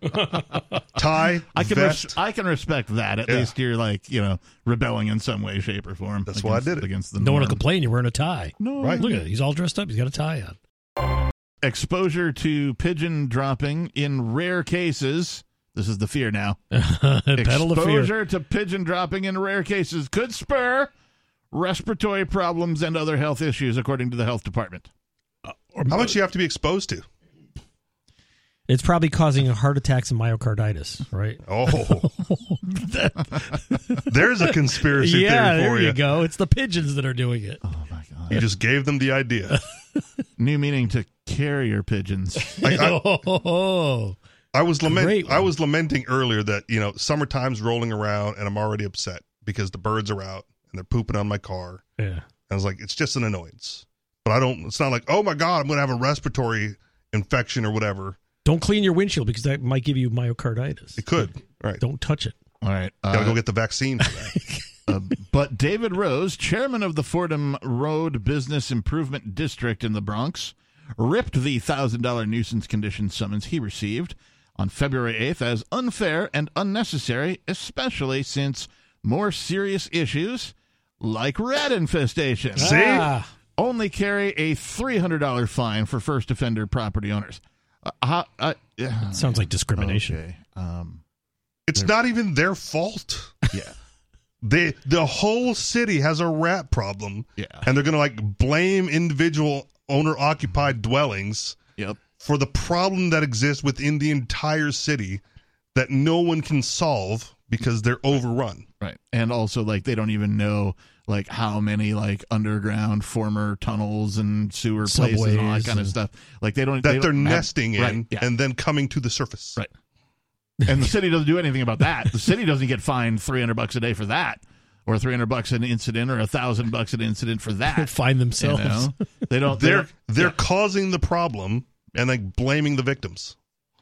Tie, I can vest. res- I can respect that. At Yeah. least you're like, you know, rebelling in some way, shape, or form. That's against, why I did it. Against the No one will norm. complain. You're wearing a tie. No, Right. Look at it. He's all dressed up. He's got a tie on. Exposure to pigeon dropping in rare cases. This is the fear now. Pedal of fear. Exposure to pigeon dropping in rare cases could spur respiratory problems and other health issues, according to the health department. How much do you have to be exposed to? It's probably causing heart attacks and myocarditis, right? Oh, there's a conspiracy yeah, theory for there you. you go. It's the pigeons that are doing it. Oh my god! You just gave them the idea. New meaning to carrier pigeons. I, I, Oh, I was lament. Great one. I was lamenting earlier that you know summertime's rolling around and I'm already upset because the birds are out and they're pooping on my car. yeah. And I was like, it's just an annoyance. But I don't. It's not like, oh my god, I'm going to have a respiratory infection or whatever. Don't clean your windshield because that might give you myocarditis. It could. Right. Don't touch it. All right. Gotta uh, go get the vaccine for that. Uh, but David Rose, chairman of the Fordham Road Business Improvement District in the Bronx, ripped the one thousand dollars nuisance condition summons he received on February eighth as unfair and unnecessary, especially since more serious issues like rat infestation See? Ah, only carry a three hundred dollars fine for first offender property owners. Uh, how, uh, yeah. sounds like discrimination. Okay. Um, It's not even their fault. yeah. They the whole city has a rat problem. Yeah. And they're gonna like blame individual owner occupied dwellings Yep. for the problem that exists within the entire city that no one can solve because they're overrun. Right. And also, like, they don't even know, like, how many, like, underground former tunnels and sewer places and all that Subways kind of and- stuff. Like, they don't... That they they're don't have- nesting in Right, yeah. and then coming to the surface. Right. And the city doesn't do anything about that. The city doesn't get fined three hundred bucks a day for that, or three hundred bucks an incident, or one thousand bucks an incident for that. Find You themselves. know? They don't... They They're don't, they're yeah. causing the problem and like blaming the victims.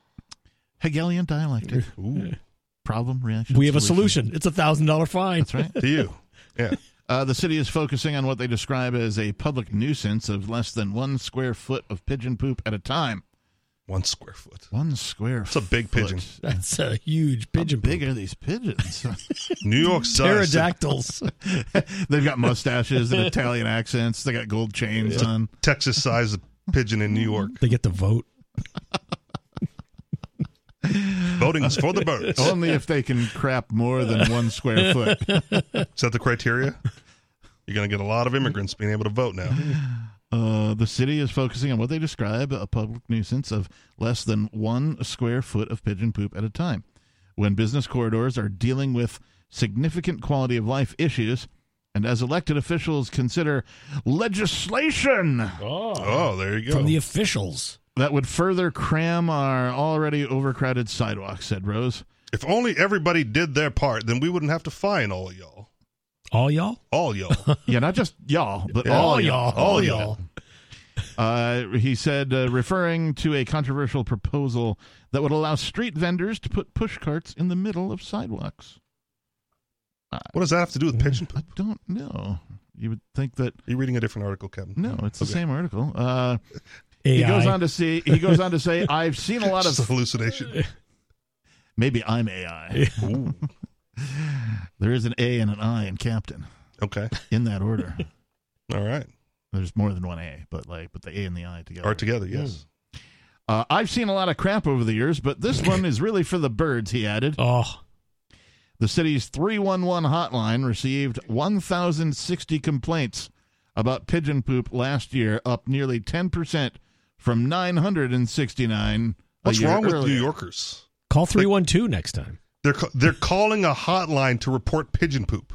Hegelian dialectic. Ooh. Problem, reaction, We have a solution. It's a thousand dollar fine. That's right. To you. Yeah. Uh, the city is focusing on what they describe as a public nuisance of less than one square foot of pigeon poop at a time. One square foot. One square It's a big foot. pigeon. That's a huge pigeon. How big poop. are these pigeons? New York size. Pterodactyls. They've got mustaches and Italian accents. They got gold chains on. Texas size pigeon in New York. They get to vote. Voting's for the birds. Only if they can crap more than one square foot. Is that the criteria? You're going to get a lot of immigrants being able to vote now. Uh, the city is focusing on what they describe a public nuisance of less than one square foot of pigeon poop at a time. When business corridors are dealing with significant quality of life issues, and as elected officials consider legislation Oh, there you go. From the officials. that would further cram our already overcrowded sidewalks, said Rose. If only everybody did their part, then we wouldn't have to fine all of y'all. All y'all? All y'all. Yeah, not just y'all, but Yeah. all All y'all. y'all. All y'all. Uh, he said, uh, referring to a controversial proposal that would allow street vendors to put push carts in the middle of sidewalks. What does that have to do with pigeon poop? I don't know. You would think that Are you reading a different article, Kevin? no, it's the Okay. same article. Uh, A I. he goes on to say, he goes on to say, I've seen a lot Just a of hallucination. maybe I'm A I. Ooh. There is an A and an I in Captain Okay. in that order. All right. There's more than one A, but like, but the A and the I together. Are together, yes. Uh, I've seen a lot of crap over the years, but this one is really for the birds, he added. Oh, The city's three one one hotline received one thousand sixty complaints about pigeon poop last year, up nearly ten percent from nine hundred sixty-nine. What's a year wrong with earlier. New Yorkers? call three one two next time. They're ca- they're calling a hotline to report pigeon poop.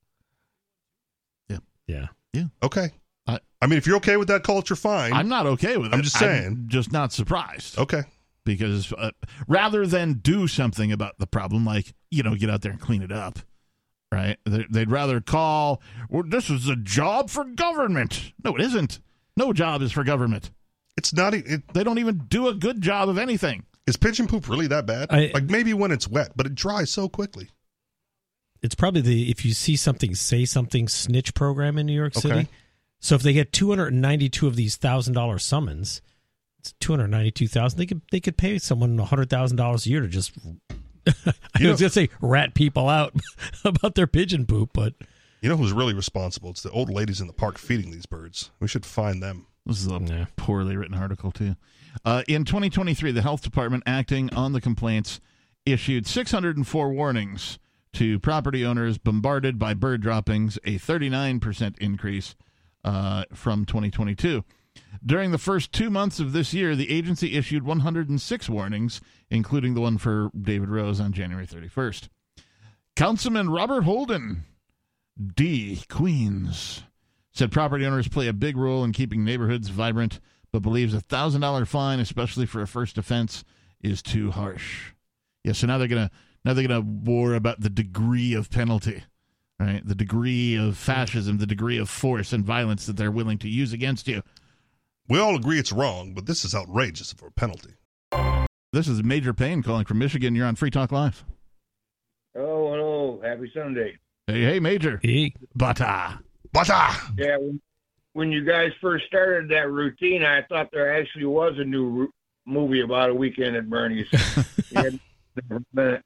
Yeah. Okay. I- I mean, if you're okay with that culture, fine. I'm not okay with it. I'm just saying. I'm just not surprised. okay. Because uh, rather than do something about the problem, like, you know, get out there and clean it up, right? They- They'd rather call, well, this is a job for government. No, it isn't. No job is for government. It's not. e- It, They don't even do a good job of anything. is pigeon poop really that bad? I- like maybe when it's wet, but it dries so quickly. It's probably the if you see something, say something snitch program in New York City. Okay. So if they get two hundred ninety-two of these one thousand dollars summons, It's two hundred ninety-two thousand. They could they could pay someone a hundred thousand dollars a year to just. I You was know- gonna say rat people out about their pigeon poop, but You know who's really responsible? It's the old ladies in the park feeding these birds. We should find them. This is a Yeah. poorly written article, too. Uh, in twenty twenty-three, the health department, acting on the complaints, issued six hundred four warnings to property owners bombarded by bird droppings, a thirty-nine percent increase uh, from twenty twenty-two. During the first two months of this year, the agency issued one hundred six warnings, including the one for David Rose on January thirty-first. Councilman Robert Holden, D, Queens, said property owners play a big role in keeping neighborhoods vibrant, but believes a one thousand dollars fine, especially for a first offense, is too harsh. Yeah, so now they're gonna now they're gonna war about the degree of penalty, right? The degree of fascism, the degree of force and violence that they're willing to use against you. We all agree it's wrong, but this is outrageous for a penalty. This is Major Payne calling from Michigan. You're on Free Talk Live. Oh, hello. Happy Sunday. Hey, hey, Major. hey, Bata. Bata! Yeah, when, when you guys first started that routine, I thought there actually was a new ro- movie about a weekend at Bernie's. Yeah, but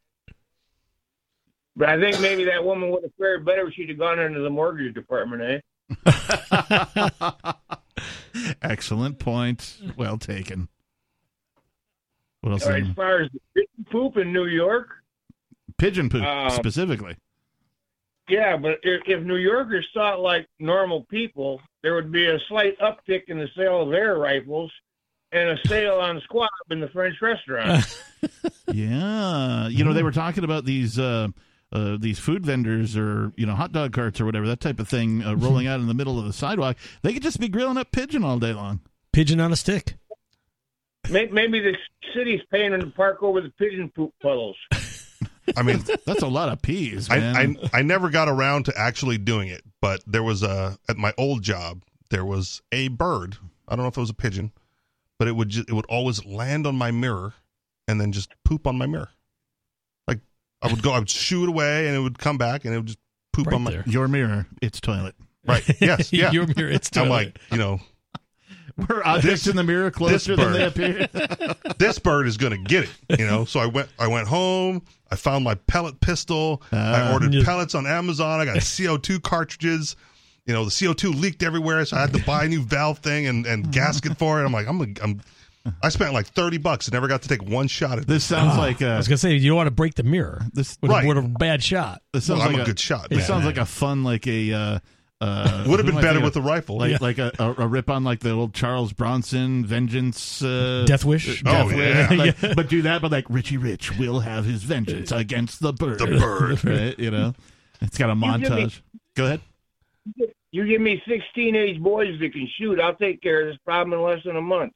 I think maybe that woman would have fared better if she'd have gone into the mortgage department, eh? Excellent point. Well taken. What else? All right, as far as the pigeon poop in New York, Pigeon poop, Um, specifically. yeah, but if, if New Yorkers thought like normal people, there would be a slight uptick in the sale of air rifles and a sale on squab in the French restaurant. Yeah. You know, they were talking about these uh, uh, these food vendors or, you know, hot dog carts or whatever, that type of thing, uh, rolling out in the middle of the sidewalk. They could just be grilling up pigeon all day long. pigeon on a stick. May- Maybe the city's paying them to park over the pigeon poop puddles. I mean, That's a lot of peas, man. I, I I never got around to actually doing it, but there was a at my old job there was a bird. I don't know if it was a pigeon, but it would just, it would always land on my mirror and then just poop on my mirror. Like I would go, I would shoo it away, and it would come back, and it would just poop Right on my there. Your mirror, it's toilet. right. Yes, yeah. Your mirror, it's I'm toilet. like, you know, We're objects This- in the mirror closer this than they bird. appear. this bird is going to get it, you know. So I went, I went home. I found my pellet pistol. I Uh, ordered yeah. pellets on Amazon. I got C O two cartridges. You know, the C O two leaked everywhere, so I had to buy a new valve thing and, and gasket for it. I'm like, I'm, a, I'm, I spent like thirty bucks and never got to take one shot at This this. sounds Ah, like I a, was gonna say you don't want to break the mirror. this, With, Right. a, with a bad shot. this Well, sounds I'm like a good shot. This man. sounds like a fun, like a. Uh, uh, Would have who been am I better thinking with of? a rifle. Like Yeah. like a, a, a rip on like the old Charles Bronson vengeance uh, Death Wish. Oh, Death yeah. Wish. Like, but do that, but like Richie Rich will have his vengeance against the bird. The bird. right? You know, it's got a You give me- montage. Go ahead. You give me six teenage boys that can shoot, I'll take care of this problem in less than a month.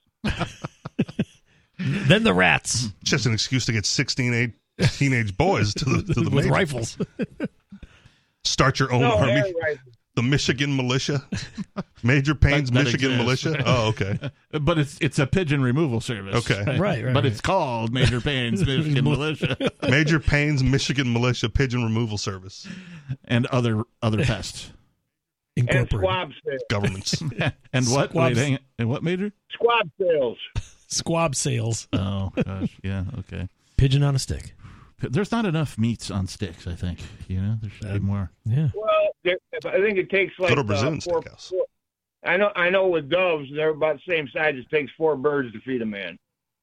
Then the rats Just an excuse to get sixteen eight teenage boys to the to the with major. rifles. Start your own No, army. air rifles. The Michigan militia, Major Payne's That- that Michigan exists. militia. Oh, okay. But it's it's a pigeon removal service. Okay. Right, right, But right. it's called Major Payne's Michigan Militia Major Payne's Michigan militia pigeon removal service. and other other pests. And Incorporated. squab sales. Governments. And what? Squabs. Wait, hang it. And what, Major? Squab sales. Squab sales. Oh gosh, yeah, okay. Pigeon on a stick. There's not enough meats on sticks, I think. You know, there should be more. Yeah. Well, there, I think it takes like Go to uh, Brazilian four, Steakhouse. four- I know. I know. With doves, they're about the same size. It takes four birds to feed a man.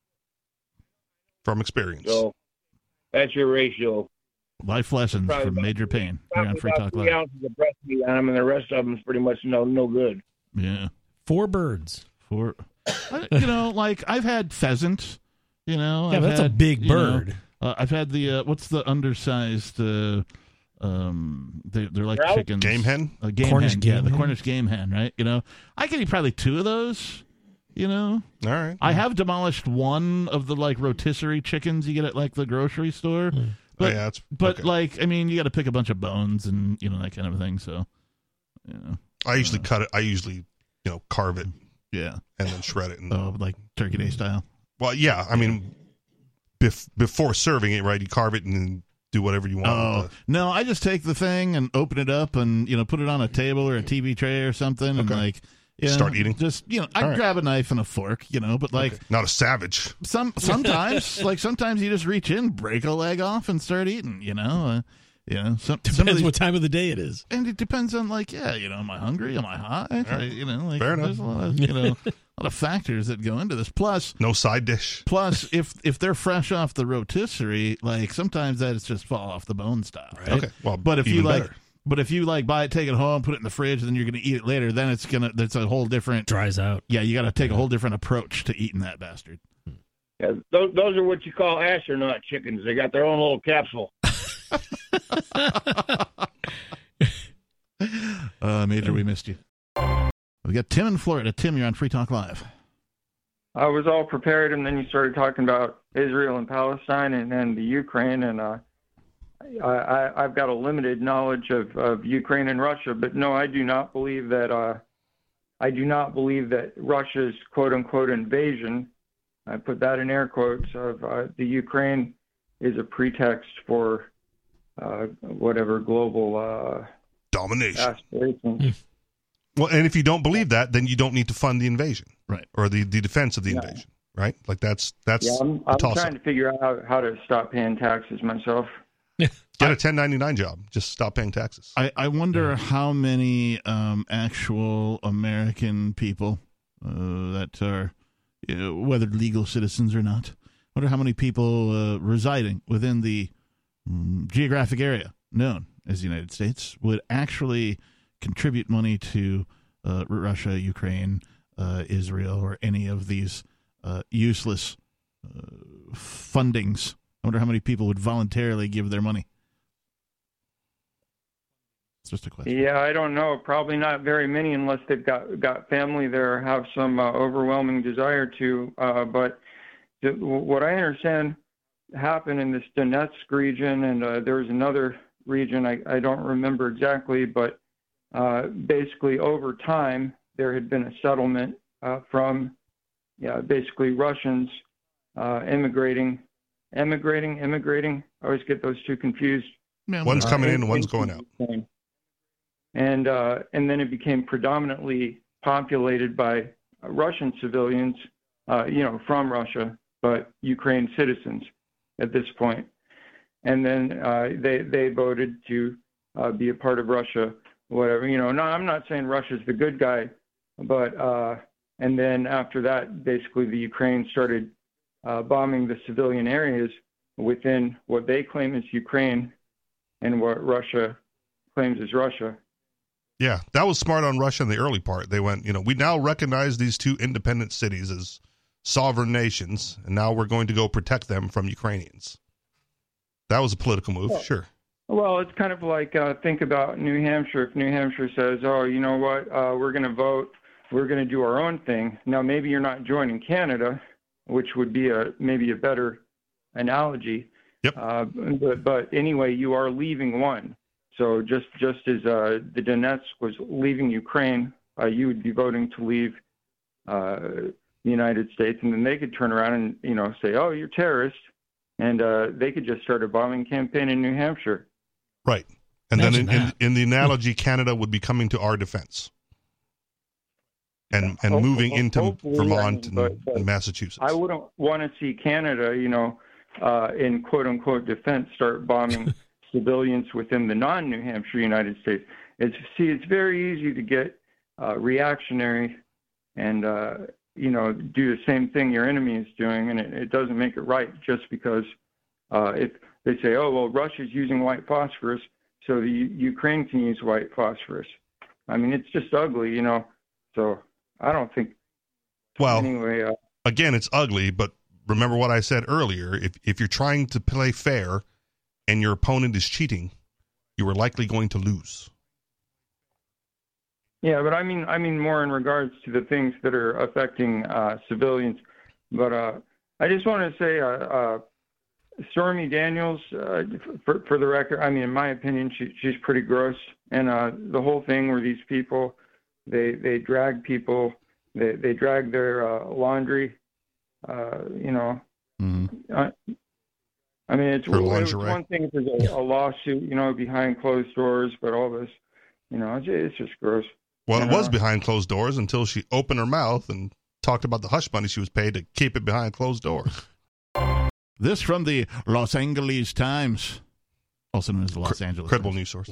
From experience. So that's your ratio. Life lessons Probably from about- Major Payne here on Probably Free about Talk three Live. ounces of breast meat on them, and the rest of them is pretty much no no good. Yeah, Four birds. for I- you know, like I've had pheasant. You know, Yeah, I've but that's a had, big you know, bird. uh, I've had the uh, what's the undersized? Uh, um, they, they're like Grouse? chickens. Game hen? A game Cornish hen. game yeah, the hen? Cornish game hen. Right. You know, I could eat probably two of those. You know, All right. I have demolished one of the like rotisserie chickens you get at like the grocery store. But, oh, yeah, that's, but okay. like, I mean, you got to pick a bunch of bones and you know that kind of thing. So, you know, I usually cut it. I usually, you know, carve it yeah. and then shred it. And, Oh, like Turkey Day style. well, yeah. I mean, bef- before serving it, right? You carve it and then do whatever you want. Oh with no, I just take the thing and open it up and you know put it on a table or a T V tray or something and Okay. like Yeah, Start eating? Just, you know, I All right. grab a knife and a fork, you know, but like Okay. Not a savage. some sometimes, like sometimes you just reach in, break a leg off, and start eating. You know, uh, you know, some, some of Depends these, what time of the day it is. and it depends on like, yeah, you know, am I hungry? Am I hot? I, you know, like Fair enough. there's a lot of, you know, a lot of factors that go into this. Plus, No side dish. plus, if if they're fresh off the rotisserie, like sometimes that's just fall off the bone style. Right? Okay. Well, But if you even like, better. but if you like buy it, take it home, put it in the fridge, and then you're going to eat it later, then it's gonna that's a whole different. Dries out. Yeah, you got to take a whole different approach to eating that bastard. Yeah, those, those are what you call astronaut chickens. They got their own little capsule. Uh, Major, we missed you. We got Tim in Florida. Tim, you're on Free Talk Live. I was all prepared, and then you started talking about Israel and Palestine and then the Ukraine, and uh, I, I, I've got a limited knowledge of, of Ukraine and Russia, but no, I do not believe that. Uh, I do not believe that Russia's "quote unquote" invasion, I put that in air quotes, of uh, the Ukraine is a pretext for uh, whatever global uh, Domination. aspirations. Well, and if you don't believe that, then you don't need to fund the invasion. Right. Or the, the defense of the Yeah. invasion. Right? Like that's that's Yeah, I'm, a I'm toss-up. trying to figure out how, how to stop paying taxes myself. Get a ten ninety-nine job. Just stop paying taxes. I, I wonder how many um, actual American people uh, that are, you know, whether legal citizens or not, I wonder how many people uh, residing within the um, geographic area known as the United States would actually contribute money to uh, Russia, Ukraine, uh, Israel, or any of these uh, useless uh, fundings. I wonder how many people would voluntarily give their money. It's just a question. Yeah, I don't know. Probably not very many unless they've got got family there or have some uh, overwhelming desire to. Uh, but the, what I understand happened in this Donetsk region, and uh, there was another region I, I don't remember exactly, but uh, basically over time there had been a settlement uh, from, yeah, basically Russians uh, immigrating, emigrating, immigrating. I always get those two confused. Man, One's uh, coming in and one's going out. And uh, and then it became predominantly populated by Russian civilians, uh, you know, from Russia, but Ukraine citizens at this point. And then uh, they they voted to uh, be a part of Russia, whatever. You know, no, I'm not saying Russia's the good guy, but uh, and then after that, basically the Ukraine started uh, bombing the civilian areas within what they claim is Ukraine and what Russia claims is Russia. Yeah, that was smart on Russia in the early part. They went, you know, we now recognize these two independent cities as sovereign nations, and now we're going to go protect them from Ukrainians. That was a political move, Yeah. sure. Well, it's kind of like uh, think about New Hampshire. If New Hampshire says, "Oh, you know what? Uh, we're going to vote. We're going to do our own thing." Now, maybe you're not joining Canada, which would be a maybe a better analogy. Yep. Uh, but, but anyway, you are leaving one. So just just as uh, the Donetsk was leaving Ukraine, uh, you would be voting to leave uh, the United States, and then they could turn around and you know say, "Oh, you're terrorists," and uh, they could just start a bombing campaign in New Hampshire. Right. And then in, Imagine in, that. in the analogy, Canada would be coming to our defense and and Hope- moving into hopefully, Vermont I mean, but- and, but and Massachusetts. I wouldn't want to see Canada, you know, uh, in quote unquote defense, start bombing civilians within the non-New Hampshire United States. It's see, it's very easy to get uh, reactionary and uh, you know do the same thing your enemy is doing, and it, it doesn't make it right just because uh, if they say, oh well, Russia's using white phosphorus, so the U- Ukraine can use white phosphorus. I mean, it's just ugly, you know. So I don't think. Well, anyway. Uh, again, it's ugly, but remember what I said earlier. If if you're trying to play fair and your opponent is cheating, you are likely going to lose. Yeah, but I mean, I mean more in regards to the things that are affecting uh, civilians. But uh, I just want to say, uh, uh, Stormy Daniels, uh, for for the record, I mean, in my opinion, she she's pretty gross. And uh, the whole thing where these people, they they drag people, they they drag their uh, laundry, uh, you know. Mm-hmm. Uh, I mean, it's, Her it's lingerie. one thing if there's a, a lawsuit, you know, behind closed doors, but all this, you know, it's, it's just gross. Well, And, it was uh, behind closed doors until she opened her mouth and talked about the hush money she was paid to keep it behind closed doors. This from the Los Angeles Times, also known as the Los Cre- Angeles Credible Times. news source.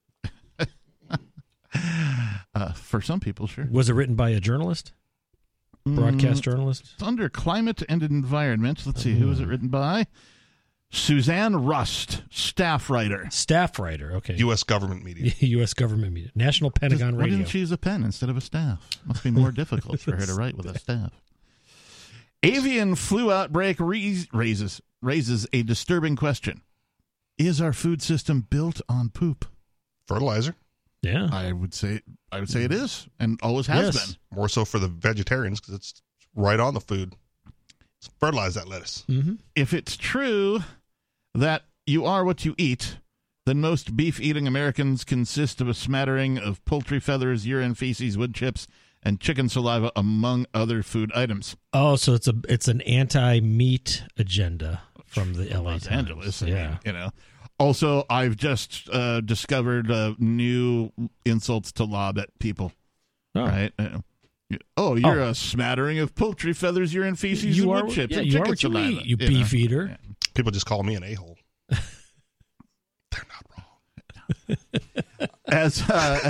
Uh, for some people, sure. Was it written by a journalist? Broadcast journalist? It's under Climate and Environment. Let's see, who was it written by? Suzanne Rust, staff writer. Staff writer, okay. U S government media. U S government media. National Pentagon Why Radio. didn't she use a pen instead of a staff? Must be more difficult for her to write with a staff. Avian flu outbreak re- raises raises a disturbing question. Is our food system built on poop? Fertilizer. Yeah. I would say I would say it is, and always has Yes. been. More so for the vegetarians because it's right on the food. It's fertilize that lettuce. Mm-hmm. If it's true that you are what you eat, then most beef-eating Americans consist of a smattering of poultry feathers, urine, feces, wood chips, and chicken saliva, among other food items. Oh, so it's a it's an anti-meat agenda from the L A Los Times. Angeles, I Yeah. mean, you know. Also, I've just uh, discovered uh, new insults to lob at people. Oh. Right? Uh, oh, you're Oh. a smattering of poultry feathers, urine, feces, You and are wood chips, yeah, and you are chicken what you saliva. eat, you know? beef eater. Yeah. People just call me an a-hole. They're not wrong. As uh,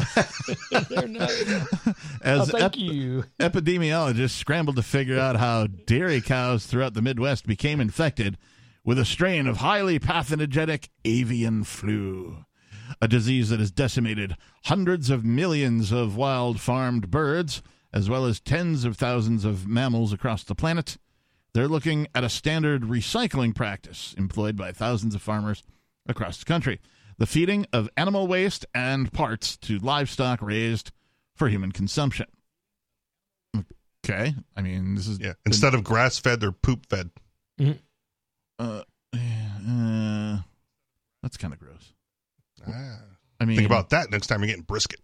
as ep- you. epidemiologists scrambled to figure out how dairy cows throughout the Midwest became infected with a strain of highly pathogenic avian flu, a disease that has decimated hundreds of millions of wild farmed birds, as well as tens of thousands of mammals across the planet. They're looking at a standard recycling practice employed by thousands of farmers across the country: the feeding of animal waste and parts to livestock raised for human consumption. Okay, I mean, this is Yeah. Instead of grass fed, they're poop fed. uh, uh that's kind of gross. Ah. I mean, Think about that next time you're getting brisket.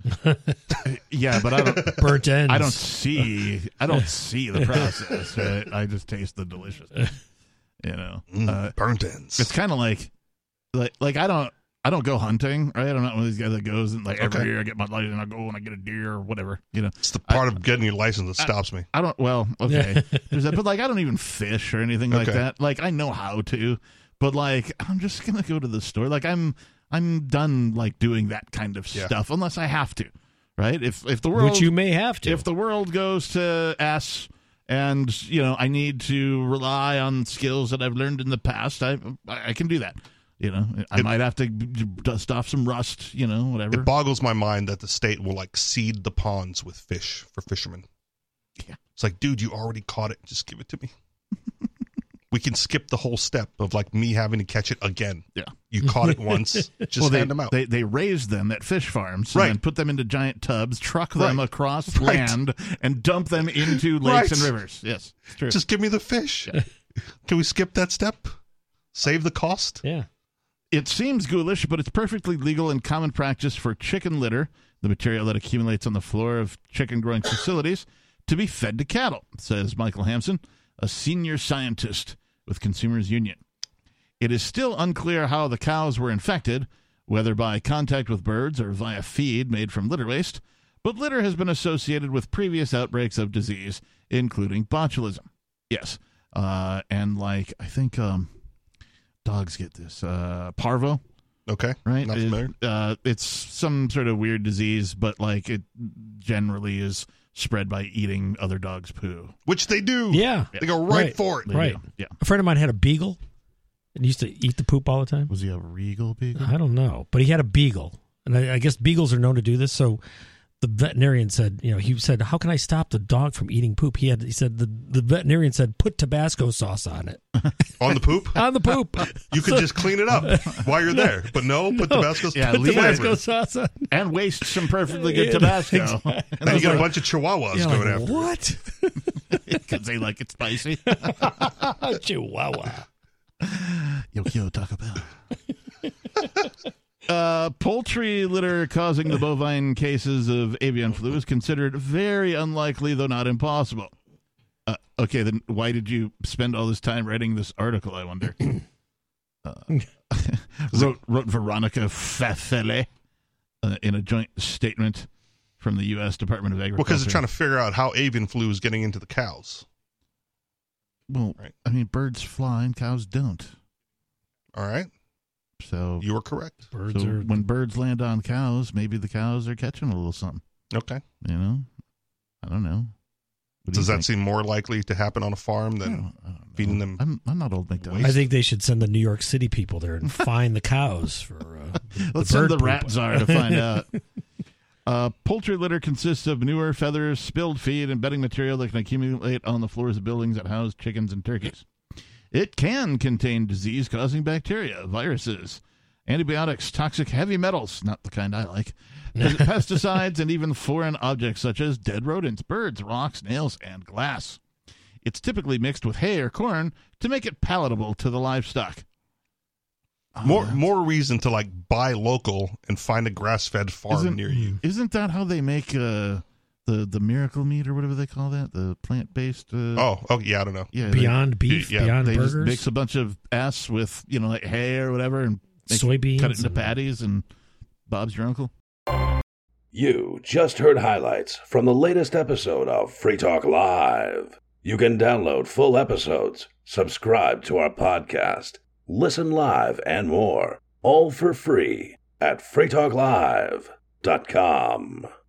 yeah, but I don't. Burnt ends. I don't see. I don't see the process. Right? I just taste the deliciousness. You know, Mm, uh, burnt ends. it's kind of like, like, like I don't. I don't go hunting, right? I'm not one of these guys that goes and like every Okay. year I get my license and I go and I get a deer or whatever. You know, It's the part of getting your license that stops me. I don't. Well, okay, there's that, but like I don't even fish or anything like Okay. that. Like I know how to, but like I'm just gonna go to the store. Like I'm I'm done like doing that kind of Yeah. stuff unless I have to, right? If if the world Which you may have to. if the world goes to ass and you know I need to rely on skills that I've learned in the past, I I can do that. You know, I It- might have to dust off some rust. You know, whatever. It boggles my mind that the state will like seed the ponds with fish for fishermen. Yeah. It's like, dude, you already caught it. Just give it to me. We can skip the whole step of like me having to catch it again. Yeah. You caught it once. Just well, they, hand them out. They they raise them at fish farms Right. and put them into giant tubs, truck them Right. across Right. land, and dump them into lakes Right. and rivers. Yes, it's true. Just give me the fish. Can we skip that step? Save the cost? yeah. It seems ghoulish, but it's perfectly legal and common practice for chicken litter, the material that accumulates on the floor of chicken growing facilities, to be fed to cattle, says Michael Hampson, a senior scientist with Consumers Union. It is still unclear how the cows were infected, whether by contact with birds or via feed made from litter waste, but litter has been associated with previous outbreaks of disease, including botulism. Yes, uh, and like, I think um, dogs get this. Uh, parvo, Okay. right? Not It- familiar. uh, it's some sort of weird disease, but like it generally is spread by eating other dogs' poo. Which they do. Yeah. They go right, Right. for it. They Right. do. Yeah. A friend of mine had a beagle and used to eat the poop all the time. Was he a regal beagle? I don't know, but he had a beagle, and I, I guess beagles are known to do this. So the veterinarian said, you know, he said, "How can I stop the dog from eating poop?" He had, he said, the, the veterinarian said, "Put Tabasco sauce on it, On the poop? on the poop." You could just clean it up while you're there. But no, put Tabasco Yeah, put leave it. Tabasco flavor. sauce on. And waste some perfectly good Yeah, Tabasco. exactly. Then you get a bunch of chihuahuas Yeah, going like, after. what? Because they like it spicy. Chihuahua. Yo, yo, Taco Bell. Uh, poultry litter causing the bovine cases of avian flu is considered very unlikely, though not impossible. Uh, okay, then why did you spend all this time writing this article, I wonder? Uh, wrote, wrote Veronica Fafele uh, in a joint statement from the U S Department of Agriculture. Well, because they're trying to figure out how avian flu is getting into the cows. Well, right. I mean, birds fly and cows don't. All right. So you were correct. Birds so are when birds land on cows, maybe the cows are catching a little something. Okay. You know, I don't know. What do Does you that think? seem more likely to happen on a farm I than don't- I don't know. feeding them? I'm, I'm not old McDonald. I think they should send the New York City people there and find the cows for. Uh, the, Let's the send bird the poop. rat czar to find out. Uh, poultry litter consists of manure, feathers, spilled feed, and bedding material that can accumulate on the floors of buildings that house chickens and turkeys. It can contain disease-causing bacteria, viruses, antibiotics, toxic heavy metals, not the kind I like, pesticides, and even foreign objects such as dead rodents, birds, rocks, nails, and glass. It's typically mixed with hay or corn to make it palatable to the livestock. More Uh, more reason to like buy local and find a grass-fed farm Isn't- near you. Isn't that how they make uh, the the miracle meat or whatever they call that? The plant-based... Uh, Oh, oh yeah, I don't know. yeah, they- Beyond beef, yeah, beyond they just burgers, mix a bunch of ass with, you know, like hay or whatever, and make- soybeans, cut it into and- patties, and Bob's your uncle. You just heard highlights from the latest episode of Free Talk Live. You can download full episodes, subscribe to our podcast, listen live, and more, all for free at free talk live dot com.